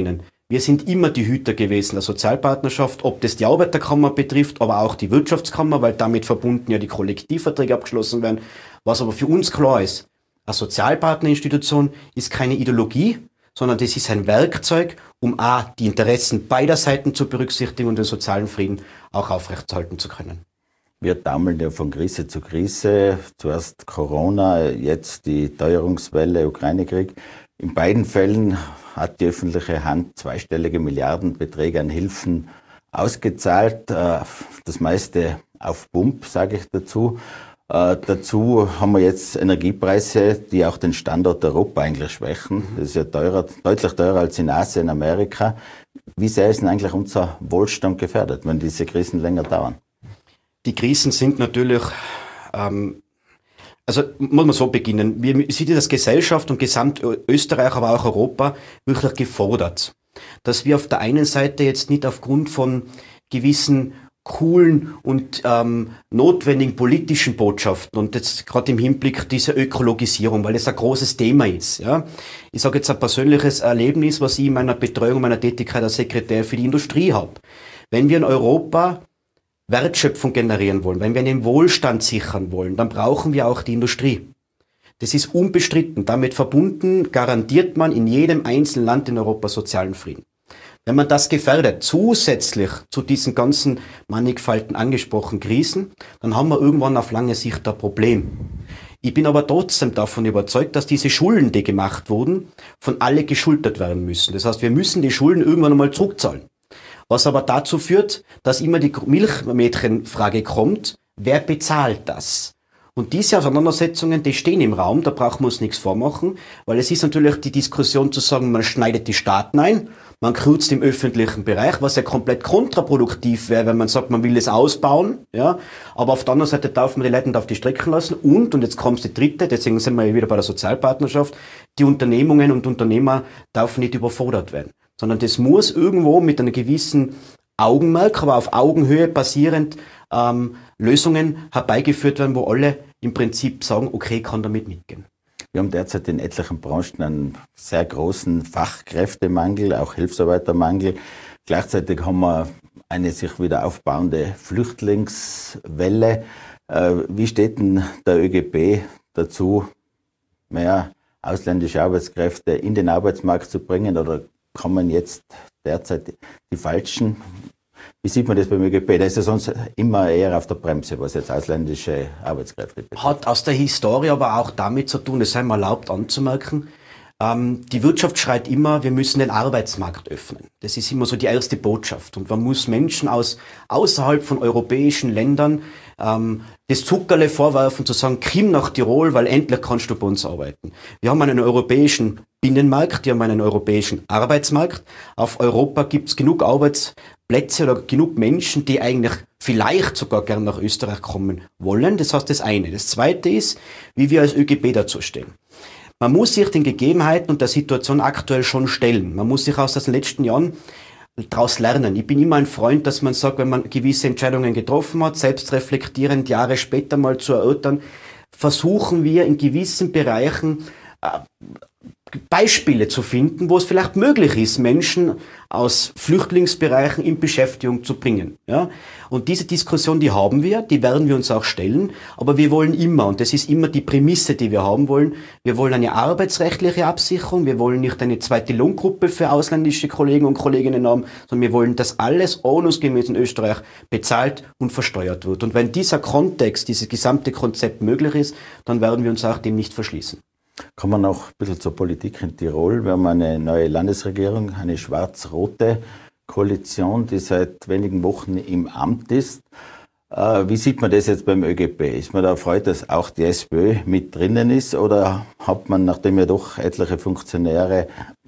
Speaker 4: Wir sind immer die Hüter gewesen der Sozialpartnerschaft, ob das die Arbeiterkammer betrifft, aber auch die Wirtschaftskammer, weil damit verbunden ja die Kollektivverträge abgeschlossen werden. Was aber für uns klar ist, eine Sozialpartnerinstitution ist keine Ideologie, sondern das ist ein Werkzeug, um die Interessen beider Seiten zu berücksichtigen und den sozialen Frieden auch aufrechtzuerhalten zu können.
Speaker 2: Wir taumeln ja von Krise zu Krise. Zuerst Corona, jetzt die Teuerungswelle, Ukraine-Krieg. In beiden Fällen hat die öffentliche Hand zweistellige Milliardenbeträge an Hilfen ausgezahlt. Das meiste auf Pump, sage ich dazu. Dazu haben wir jetzt Energiepreise, die auch den Standort Europa eigentlich schwächen. Das ist ja deutlich teurer als in Asien, Amerika. Wie sehr ist denn eigentlich unser Wohlstand gefährdet, wenn diese Krisen länger dauern?
Speaker 4: Die Krisen sind natürlich, also muss man so beginnen. Wir sind als Gesellschaft und gesamt Österreich, aber auch Europa wirklich gefordert, dass wir auf der einen Seite jetzt nicht aufgrund von gewissen coolen und notwendigen politischen Botschaften und jetzt gerade im Hinblick dieser Ökologisierung, weil das ein großes Thema ist. Ja. Ich sage jetzt ein persönliches Erlebnis, was ich in meiner Betreuung, meiner Tätigkeit als Sekretär für die Industrie habe. Wenn wir in Europa Wertschöpfung generieren wollen, wenn wir den Wohlstand sichern wollen, dann brauchen wir auch die Industrie. Das ist unbestritten. Damit verbunden garantiert man in jedem einzelnen Land in Europa sozialen Frieden. Wenn man das gefährdet, zusätzlich zu diesen ganzen mannigfalten angesprochenen Krisen, dann haben wir irgendwann auf lange Sicht ein Problem. Ich bin aber trotzdem davon überzeugt, dass diese Schulden, die gemacht wurden, von alle geschultert werden müssen. Das heißt, wir müssen die Schulden irgendwann einmal zurückzahlen. Was aber dazu führt, dass immer die Milchmädchenfrage kommt, wer bezahlt das? Und diese Auseinandersetzungen, die stehen im Raum, da brauchen wir uns nichts vormachen, weil es ist natürlich die Diskussion zu sagen, man schneidet die Staaten ein, man kürzt im öffentlichen Bereich, was ja komplett kontraproduktiv wäre, wenn man sagt, man will es ausbauen, ja. Aber auf der anderen Seite darf man die Leute nicht auf die Strecke lassen und jetzt kommt die dritte, deswegen sind wir wieder bei der Sozialpartnerschaft, die Unternehmungen und Unternehmer dürfen nicht überfordert werden, sondern das muss irgendwo mit einem gewissen Augenmerk, aber auf Augenhöhe basierend Lösungen herbeigeführt werden, wo alle im Prinzip sagen, okay, kann damit mitgehen.
Speaker 2: Wir haben derzeit in etlichen Branchen einen sehr großen Fachkräftemangel, auch Hilfsarbeitermangel. Gleichzeitig haben wir eine sich wieder aufbauende Flüchtlingswelle. Wie steht denn der ÖGB dazu, mehr ausländische Arbeitskräfte in den Arbeitsmarkt zu bringen, oder kommen jetzt derzeit die falschen? Wie sieht man das beim ÖGB? Da ist ja sonst immer eher auf der Bremse, was jetzt ausländische Arbeitskräfte betrifft.
Speaker 4: Hat aus der Historie aber auch damit zu tun, das sei mal erlaubt anzumerken, die Wirtschaft schreit immer, wir müssen den Arbeitsmarkt öffnen. Das ist immer so die erste Botschaft. Und man muss Menschen außerhalb von europäischen Ländern das Zuckerle vorwerfen, zu sagen, komm nach Tirol, weil endlich kannst du bei uns arbeiten. Wir haben einen europäischen Binnenmarkt, wir haben einen europäischen Arbeitsmarkt. Auf Europa gibt es genug Arbeitsplätze oder genug Menschen, die eigentlich vielleicht sogar gern nach Österreich kommen wollen. Das heißt das eine. Das zweite ist, wie wir als ÖGB dazu stehen. Man muss sich den Gegebenheiten und der Situation aktuell schon stellen. Man muss sich aus den letzten Jahren daraus lernen. Ich bin immer ein Freund, dass man sagt, wenn man gewisse Entscheidungen getroffen hat, selbst reflektierend Jahre später mal zu erörtern, versuchen wir in gewissen Bereichen Beispiele zu finden, wo es vielleicht möglich ist, Menschen aus Flüchtlingsbereichen in Beschäftigung zu bringen. Ja? Und diese Diskussion, die haben wir, die werden wir uns auch stellen, aber wir wollen immer, und das ist immer die Prämisse, die wir haben wollen, wir wollen eine arbeitsrechtliche Absicherung, wir wollen nicht eine zweite Lohngruppe für ausländische Kollegen und Kolleginnen haben, sondern wir wollen, dass alles ordnungsgemäß in Österreich bezahlt und versteuert wird. Und wenn dieser Kontext, dieses gesamte Konzept möglich ist, dann werden wir uns auch dem nicht verschließen.
Speaker 2: Kommen wir noch ein bisschen zur Politik in Tirol. Wir haben eine neue Landesregierung, eine schwarz-rote Koalition, die seit wenigen Wochen im Amt ist. Wie sieht man das jetzt beim ÖGB? Ist man da erfreut, dass auch die SPÖ mit drinnen ist? Oder hat man, nachdem ja doch etliche Funktionäre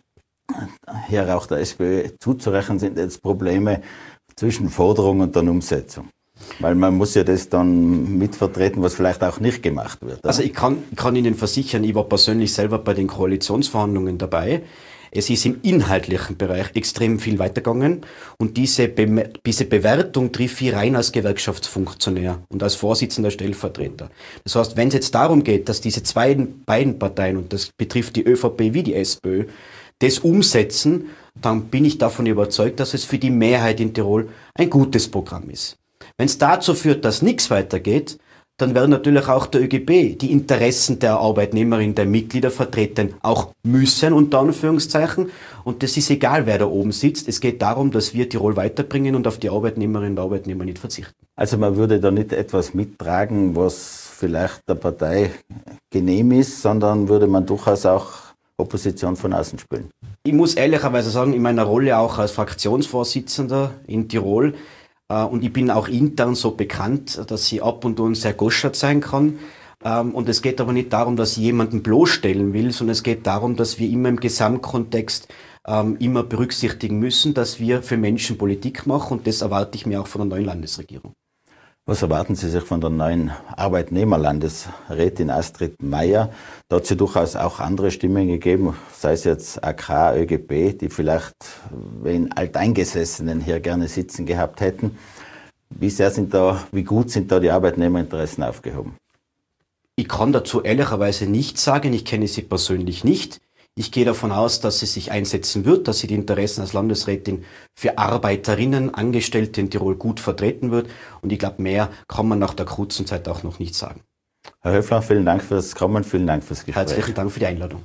Speaker 2: hier auch der SPÖ zuzurechnen sind, jetzt Probleme zwischen Forderung und dann Umsetzung? Weil man muss ja das dann mitvertreten, was vielleicht auch nicht gemacht wird. Oder?
Speaker 4: Also ich kann Ihnen versichern, ich war persönlich selber bei den Koalitionsverhandlungen dabei. Es ist im inhaltlichen Bereich extrem viel weitergegangen und diese Bewertung trifft ich rein als Gewerkschaftsfunktionär und als Vorsitzender Stellvertreter. Das heißt, wenn es jetzt darum geht, dass diese beiden Parteien, und das betrifft die ÖVP wie die SPÖ, das umsetzen, dann bin ich davon überzeugt, dass es für die Mehrheit in Tirol ein gutes Programm ist. Wenn es dazu führt, dass nichts weitergeht, dann werden natürlich auch der ÖGB die Interessen der Arbeitnehmerinnen, der Mitglieder vertreten, auch müssen, unter Anführungszeichen. Und das ist egal, wer da oben sitzt. Es geht darum, dass wir Tirol weiterbringen und auf die Arbeitnehmerinnen und Arbeitnehmer nicht verzichten.
Speaker 2: Also man würde da nicht etwas mittragen, was vielleicht der Partei genehm ist, sondern würde man durchaus auch Opposition von außen spielen.
Speaker 4: Ich muss ehrlicherweise sagen, in meiner Rolle auch als Fraktionsvorsitzender in Tirol, und ich bin auch intern so bekannt, dass ich ab und an sehr goschert sein kann. Und es geht aber nicht darum, dass ich jemanden bloßstellen will, sondern es geht darum, dass wir immer im Gesamtkontext immer berücksichtigen müssen, dass wir für Menschen Politik machen, und das erwarte ich mir auch von der neuen Landesregierung.
Speaker 2: Was erwarten Sie sich von der neuen Arbeitnehmerlandesrätin Astrid Meier? Da hat es ja durchaus auch andere Stimmen gegeben, sei es jetzt AK, ÖGB, die vielleicht wen Alteingesessenen hier gerne sitzen gehabt hätten. Wie gut sind da die Arbeitnehmerinteressen aufgehoben?
Speaker 4: Ich kann dazu ehrlicherweise nichts sagen, ich kenne sie persönlich nicht. Ich gehe davon aus, dass sie sich einsetzen wird, dass sie die Interessen als Landesrätin für Arbeiterinnen, Angestellte in Tirol gut vertreten wird. Und ich glaube, mehr kann man nach der kurzen Zeit auch noch nicht sagen.
Speaker 2: Herr Höfler, vielen Dank fürs Kommen, vielen Dank fürs Gespräch.
Speaker 4: Herzlichen Dank für die Einladung.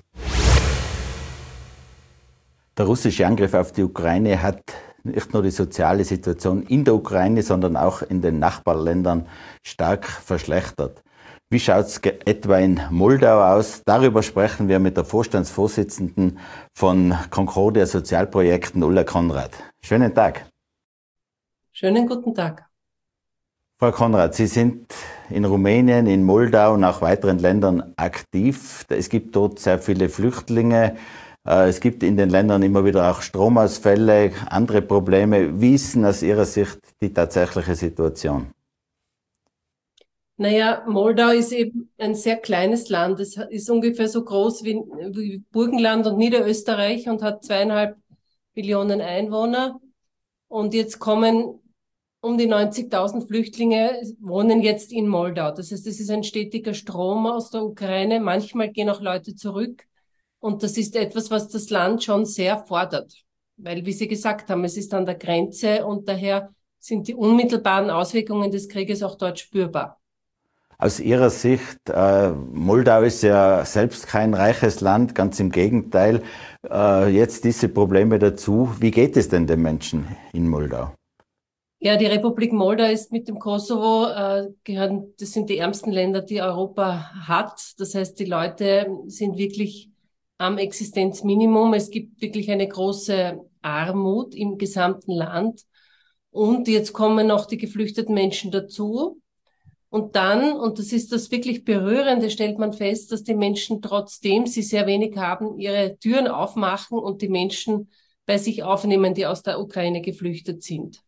Speaker 2: Der russische Angriff auf die Ukraine hat nicht nur die soziale Situation in der Ukraine, sondern auch in den Nachbarländern stark verschlechtert. Wie schaut es etwa in Moldau aus? Darüber sprechen wir mit der Vorstandsvorsitzenden von Concordia Sozialprojekten, Ulla Konrad. Schönen Tag.
Speaker 5: Schönen guten Tag.
Speaker 2: Frau Konrad, Sie sind in Rumänien, in Moldau und auch weiteren Ländern aktiv. Es gibt dort sehr viele Flüchtlinge. Es gibt in den Ländern immer wieder auch Stromausfälle, andere Probleme. Wie ist denn aus Ihrer Sicht die tatsächliche Situation?
Speaker 5: Naja, Moldau ist eben ein sehr kleines Land. Es ist ungefähr so groß wie Burgenland und Niederösterreich und hat 2,5 Millionen Einwohner. Und jetzt kommen um die 90.000 Flüchtlinge, wohnen jetzt in Moldau. Das heißt, es ist ein stetiger Strom aus der Ukraine. Manchmal gehen auch Leute zurück. Und das ist etwas, was das Land schon sehr fordert. Weil, wie Sie gesagt haben, es ist an der Grenze und daher sind die unmittelbaren Auswirkungen des Krieges auch dort spürbar.
Speaker 2: Aus Ihrer Sicht, Moldau ist ja selbst kein reiches Land, ganz im Gegenteil. Jetzt diese Probleme dazu. Wie geht es denn den Menschen in Moldau?
Speaker 5: Ja, die Republik Moldau ist mit dem Kosovo, das sind die ärmsten Länder, die Europa hat. Das heißt, die Leute sind wirklich am Existenzminimum. Es gibt wirklich eine große Armut im gesamten Land. Und jetzt kommen noch die geflüchteten Menschen dazu. Und dann, und das ist das wirklich Berührende, stellt man fest, dass die Menschen, trotzdem sie sehr wenig haben, ihre Türen aufmachen und die Menschen bei sich aufnehmen, die aus der Ukraine geflüchtet sind.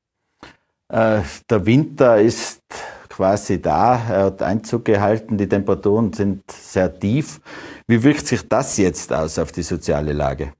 Speaker 2: Der Winter ist quasi da, er hat Einzug gehalten, die Temperaturen sind sehr tief. Wie wirkt sich das jetzt aus auf die soziale Lage?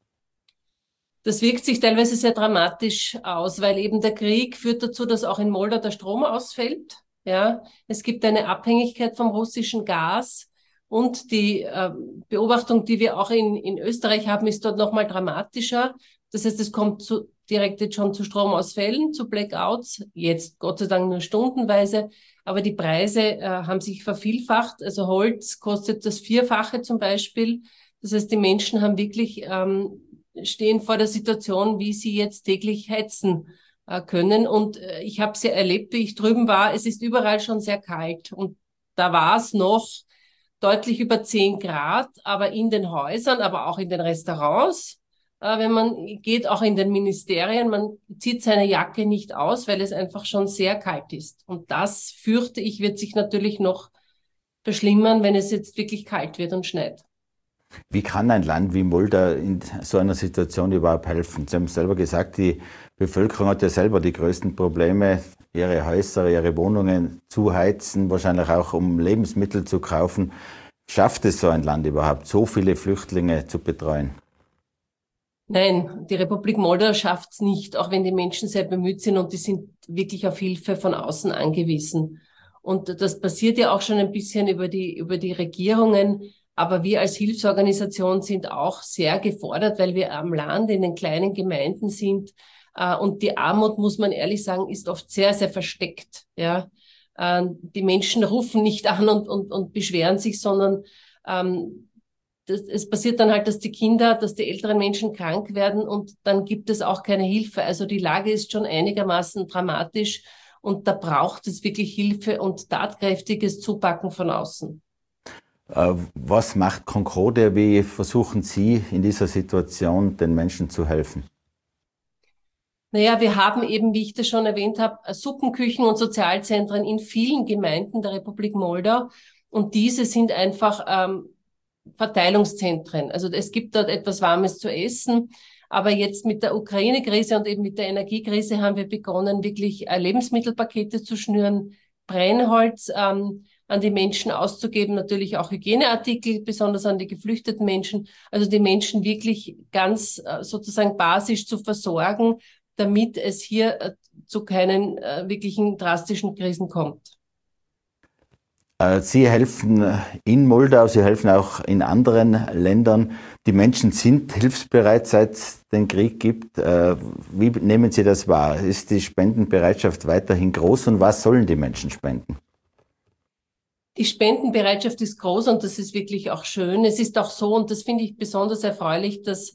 Speaker 5: Das wirkt sich teilweise sehr dramatisch aus, weil eben der Krieg führt dazu, dass auch in Moldau der Strom ausfällt. Ja, es gibt eine Abhängigkeit vom russischen Gas und die Beobachtung, die wir auch in Österreich haben, ist dort nochmal dramatischer. Das heißt, es kommt direkt jetzt schon zu Stromausfällen, zu Blackouts, jetzt Gott sei Dank nur stundenweise, aber die Preise haben sich vervielfacht. Also Holz kostet das Vierfache zum Beispiel. Das heißt, die Menschen haben wirklich, stehen vor der Situation, wie sie jetzt täglich heizen können. Und ich habe sie erlebt, wie ich drüben war. Es ist überall schon sehr kalt. Und da war es noch deutlich über 10 Grad, aber in den Häusern, aber auch in den Restaurants, wenn man geht, auch in den Ministerien, man zieht seine Jacke nicht aus, weil es einfach schon sehr kalt ist. Und das, fürchte ich, wird sich natürlich noch verschlimmern, wenn es jetzt wirklich kalt wird und schneit.
Speaker 2: Wie kann ein Land wie Moldau in so einer Situation überhaupt helfen? Sie haben selber gesagt, die Bevölkerung hat ja selber die größten Probleme, ihre Häuser, ihre Wohnungen zu heizen, wahrscheinlich auch um Lebensmittel zu kaufen. Schafft es so ein Land überhaupt, so viele Flüchtlinge zu betreuen?
Speaker 5: Nein, die Republik Moldau schafft es nicht, auch wenn die Menschen sehr bemüht sind und die sind wirklich auf Hilfe von außen angewiesen. Und das passiert ja auch schon ein bisschen über die Regierungen. Aber wir als Hilfsorganisation sind auch sehr gefordert, weil wir am Land in den kleinen Gemeinden sind. Und die Armut, muss man ehrlich sagen, ist oft sehr, sehr versteckt. Ja, die Menschen rufen nicht an und beschweren sich, sondern es passiert dann halt, dass die älteren Menschen krank werden und dann gibt es auch keine Hilfe. Also die Lage ist schon einigermaßen dramatisch und da braucht es wirklich Hilfe und tatkräftiges Zupacken von außen.
Speaker 2: Was macht Concorde? Wie versuchen Sie in dieser Situation den Menschen zu helfen?
Speaker 5: Naja, wir haben eben, wie ich das schon erwähnt habe, Suppenküchen und Sozialzentren in vielen Gemeinden der Republik Moldau und diese sind einfach Verteilungszentren. Also es gibt dort etwas Warmes zu essen. Aber jetzt mit der Ukraine-Krise und eben mit der Energiekrise haben wir begonnen, wirklich Lebensmittelpakete zu schnüren, Brennholz an die Menschen auszugeben, natürlich auch Hygieneartikel, besonders an die geflüchteten Menschen. Also die Menschen wirklich ganz sozusagen basisch zu versorgen, damit es hier zu keinen wirklichen drastischen Krisen kommt.
Speaker 2: Sie helfen in Moldau, Sie helfen auch in anderen Ländern. Die Menschen sind hilfsbereit, seit es den Krieg gibt. Wie nehmen Sie das wahr? Ist die Spendenbereitschaft weiterhin groß und was sollen die Menschen spenden?
Speaker 5: Die Spendenbereitschaft ist groß und das ist wirklich auch schön. Es ist auch so, und das finde ich besonders erfreulich, dass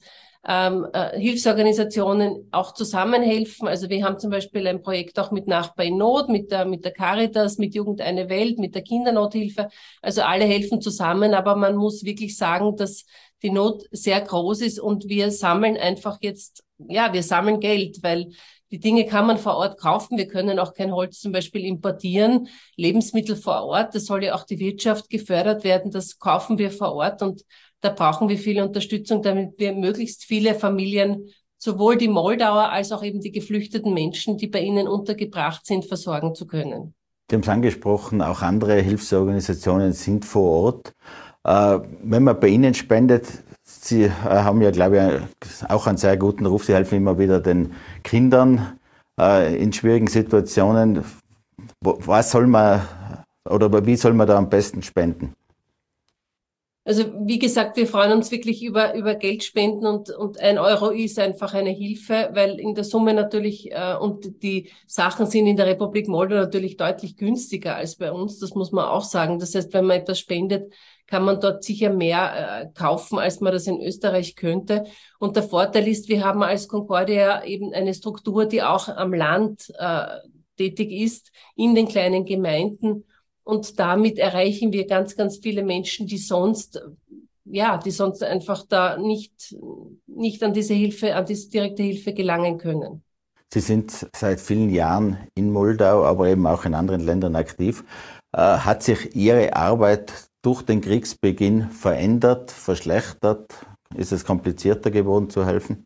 Speaker 5: Hilfsorganisationen auch zusammenhelfen. Also wir haben zum Beispiel ein Projekt auch mit Nachbar in Not, mit der Caritas, mit Jugend eine Welt, mit der Kindernothilfe. Also alle helfen zusammen, aber man muss wirklich sagen, dass die Not sehr groß ist und wir sammeln einfach jetzt, ja, wir sammeln Geld, weil die Dinge kann man vor Ort kaufen. Wir können auch kein Holz zum Beispiel importieren. Lebensmittel vor Ort, das soll ja auch die Wirtschaft gefördert werden. Das kaufen wir vor Ort und da brauchen wir viel Unterstützung, damit wir möglichst viele Familien, sowohl die Moldauer als auch eben die geflüchteten Menschen, die bei ihnen untergebracht sind, versorgen zu können.
Speaker 2: Sie haben es angesprochen, auch andere Hilfsorganisationen sind vor Ort. Wenn man bei Ihnen spendet, Sie haben ja, glaube ich, auch einen sehr guten Ruf. Sie helfen immer wieder den Kindern in schwierigen Situationen. Was soll man oder wie soll man da am besten spenden?
Speaker 5: Also wie gesagt, wir freuen uns wirklich über Geldspenden und 1 Euro ist einfach eine Hilfe, weil in der Summe natürlich und die Sachen sind in der Republik Moldau natürlich deutlich günstiger als bei uns. Das muss man auch sagen. Das heißt, wenn man etwas spendet, kann man dort sicher mehr kaufen, als man das in Österreich könnte. Und der Vorteil ist, wir haben als Concordia eben eine Struktur, die auch am Land tätig ist, in den kleinen Gemeinden. Und damit erreichen wir ganz, ganz viele Menschen, die sonst einfach da nicht an diese Hilfe, an diese direkte Hilfe gelangen können.
Speaker 2: Sie sind seit vielen Jahren in Moldau, aber eben auch in anderen Ländern aktiv. Hat sich Ihre Arbeit durch den Kriegsbeginn verändert, verschlechtert? Ist es komplizierter geworden zu helfen?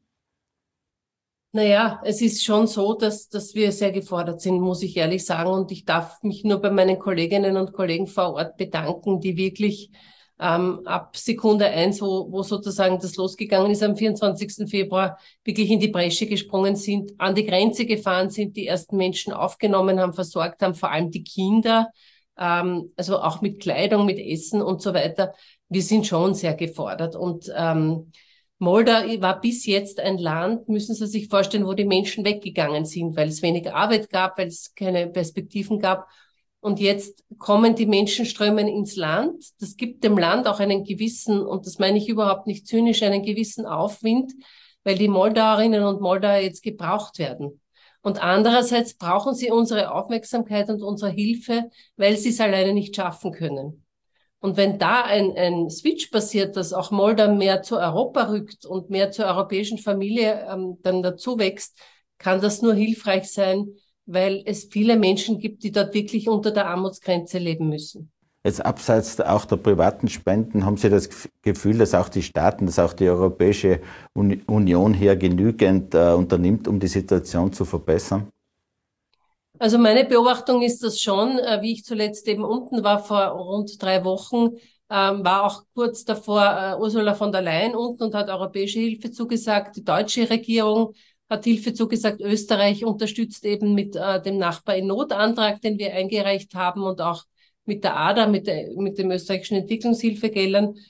Speaker 5: Naja, es ist schon so, dass wir sehr gefordert sind, muss ich ehrlich sagen. Und ich darf mich nur bei meinen Kolleginnen und Kollegen vor Ort bedanken, die wirklich ab Sekunde 1, wo sozusagen das losgegangen ist, am 24. Februar wirklich in die Bresche gesprungen sind, an die Grenze gefahren sind, die ersten Menschen aufgenommen haben, versorgt haben, vor allem die Kinder, also auch mit Kleidung, mit Essen und so weiter. Wir sind schon sehr gefordert und Moldau war bis jetzt ein Land, müssen Sie sich vorstellen, wo die Menschen weggegangen sind, weil es weniger Arbeit gab, weil es keine Perspektiven gab. Und jetzt kommen die Menschenströme ins Land. Das gibt dem Land auch einen gewissen, und das meine ich überhaupt nicht zynisch, einen gewissen Aufwind, weil die Moldauerinnen und Moldauer jetzt gebraucht werden. Und andererseits brauchen sie unsere Aufmerksamkeit und unsere Hilfe, weil sie es alleine nicht schaffen können. Und wenn da ein Switch passiert, dass auch Moldau mehr zu Europa rückt und mehr zur europäischen Familie dann dazu wächst, kann das nur hilfreich sein, weil es viele Menschen gibt, die dort wirklich unter der Armutsgrenze leben müssen.
Speaker 2: Jetzt abseits auch der privaten Spenden, haben Sie das Gefühl, dass auch die Staaten, dass auch die Europäische Union hier genügend unternimmt, um die Situation zu verbessern?
Speaker 5: Also meine Beobachtung ist das schon, wie ich zuletzt eben unten war vor rund 3 Wochen, war auch kurz davor Ursula von der Leyen unten und hat europäische Hilfe zugesagt. Die deutsche Regierung hat Hilfe zugesagt. Österreich unterstützt eben mit dem Nachbar in Not Antrag, den wir eingereicht haben und auch mit der ADA, mit den österreichischen Entwicklungshilfegeldern.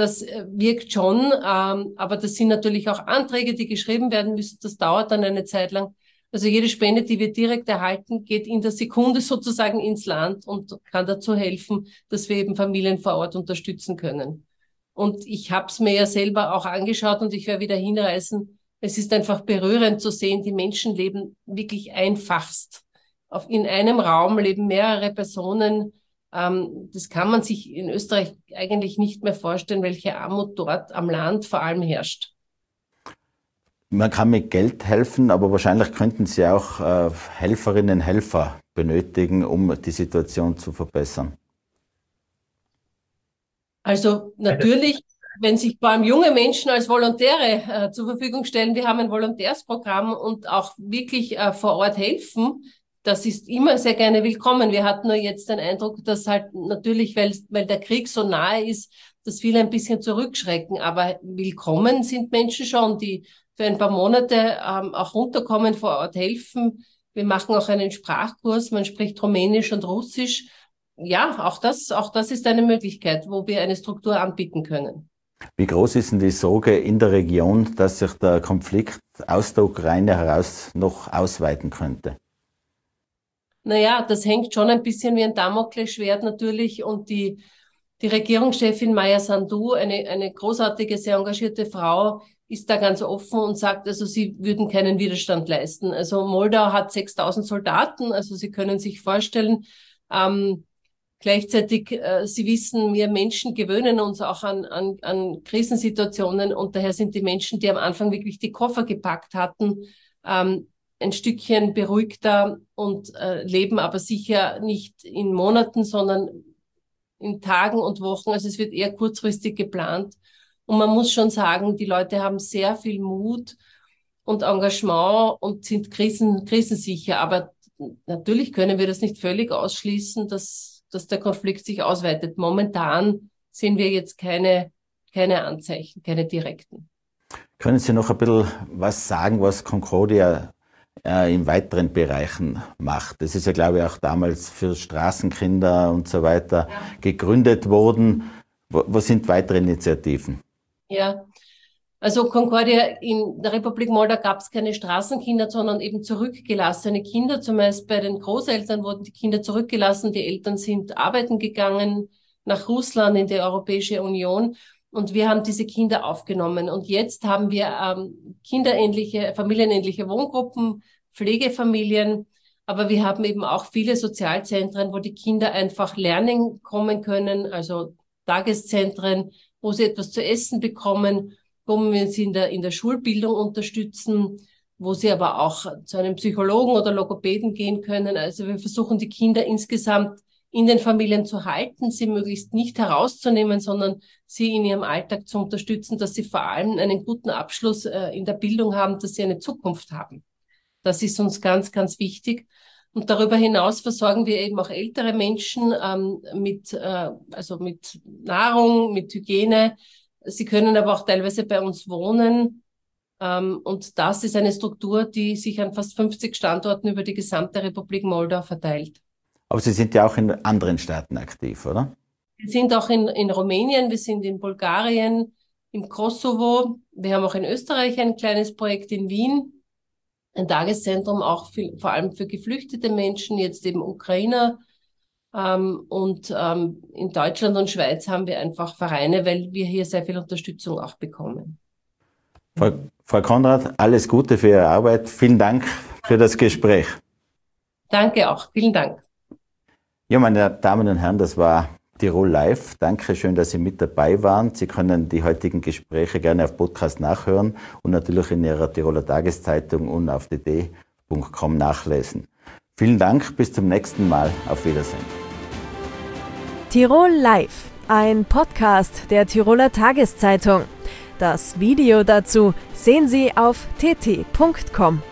Speaker 5: Das wirkt schon, aber das sind natürlich auch Anträge, die geschrieben werden müssen. Das dauert dann eine Zeit lang. Also jede Spende, die wir direkt erhalten, geht in der Sekunde sozusagen ins Land und kann dazu helfen, dass wir eben Familien vor Ort unterstützen können. Und ich habe es mir ja selber auch angeschaut und ich werde wieder hinreisen. Es ist einfach berührend zu sehen, die Menschen leben wirklich einfachst. In einem Raum leben mehrere Personen. Das kann man sich in Österreich eigentlich nicht mehr vorstellen, welche Armut dort am Land vor allem herrscht.
Speaker 2: Man kann mit Geld helfen, aber wahrscheinlich könnten Sie auch Helferinnen und Helfer benötigen, um die Situation zu verbessern.
Speaker 5: Also natürlich, wenn sich vor allem junge Menschen als Volontäre zur Verfügung stellen, wir haben ein Volontärsprogramm und auch wirklich vor Ort helfen, das ist immer sehr gerne willkommen. Wir hatten nur jetzt den Eindruck, dass halt natürlich, weil der Krieg so nahe ist, dass viele ein bisschen zurückschrecken. Aber willkommen sind Menschen schon, die für ein paar Monate auch runterkommen, vor Ort helfen. Wir machen auch einen Sprachkurs, man spricht Rumänisch und Russisch. Ja, auch das ist eine Möglichkeit, wo wir eine Struktur anbieten können.
Speaker 2: Wie groß ist denn die Sorge in der Region, dass sich der Konflikt aus der Ukraine heraus noch ausweiten könnte?
Speaker 5: Naja, das hängt schon ein bisschen wie ein Damoklesschwert natürlich und die Regierungschefin Maia Sandu, eine großartige, sehr engagierte Frau, ist da ganz offen und sagt, also sie würden keinen Widerstand leisten. Also Moldau hat 6.000 Soldaten, also Sie können sich vorstellen, gleichzeitig, Sie wissen, wir Menschen gewöhnen uns auch an Krisensituationen und daher sind die Menschen, die am Anfang wirklich die Koffer gepackt hatten, ein Stückchen beruhigter und leben aber sicher nicht in Monaten, sondern in Tagen und Wochen. Also es wird eher kurzfristig geplant. Und man muss schon sagen, die Leute haben sehr viel Mut und Engagement und sind krisensicher. Aber natürlich können wir das nicht völlig ausschließen, dass der Konflikt sich ausweitet. Momentan sehen wir jetzt keine Anzeichen, keine direkten.
Speaker 2: Können Sie noch ein bisschen was sagen, was Concordia in weiteren Bereichen macht? Das ist ja, glaube ich, auch damals für Straßenkinder und so weiter gegründet worden. Was sind weitere Initiativen?
Speaker 5: Ja, also Concordia in der Republik Moldau gab es keine Straßenkinder, sondern eben zurückgelassene Kinder. Zumeist bei den Großeltern wurden die Kinder zurückgelassen. Die Eltern sind arbeiten gegangen nach Russland in die Europäische Union. Und wir haben diese Kinder aufgenommen. Und jetzt haben wir kinderähnliche, familienähnliche Wohngruppen, Pflegefamilien. Aber wir haben eben auch viele Sozialzentren, wo die Kinder einfach lernen kommen können. Also Tageszentren, wo sie etwas zu essen bekommen, wo wir sie in der Schulbildung unterstützen, wo sie aber auch zu einem Psychologen oder Logopäden gehen können. Also wir versuchen die Kinder insgesamt in den Familien zu halten, sie möglichst nicht herauszunehmen, sondern sie in ihrem Alltag zu unterstützen, dass sie vor allem einen guten Abschluss in der Bildung haben, dass sie eine Zukunft haben. Das ist uns ganz, ganz wichtig. Und darüber hinaus versorgen wir eben auch ältere Menschen mit Nahrung, mit Hygiene. Sie können aber auch teilweise bei uns wohnen. Und das ist eine Struktur, die sich an fast 50 Standorten über die gesamte Republik Moldau verteilt.
Speaker 2: Aber Sie sind ja auch in anderen Staaten aktiv, oder?
Speaker 5: Wir sind auch in Rumänien, wir sind in Bulgarien, im Kosovo. Wir haben auch in Österreich ein kleines Projekt in Wien. Ein Tageszentrum auch vor allem für geflüchtete Menschen, jetzt eben Ukrainer. Und in Deutschland und Schweiz haben wir einfach Vereine, weil wir hier sehr viel Unterstützung auch bekommen.
Speaker 2: Frau Konrad, alles Gute für Ihre Arbeit. Vielen Dank für das Gespräch.
Speaker 5: Danke auch. Vielen Dank.
Speaker 2: Ja, meine Damen und Herren, das war Tirol Live. Danke schön, dass Sie mit dabei waren. Sie können die heutigen Gespräche gerne auf Podcast nachhören und natürlich in Ihrer Tiroler Tageszeitung und auf tt.com nachlesen. Vielen Dank, bis zum nächsten Mal. Auf Wiedersehen.
Speaker 1: Tirol Live, ein Podcast der Tiroler Tageszeitung. Das Video dazu sehen Sie auf tt.com.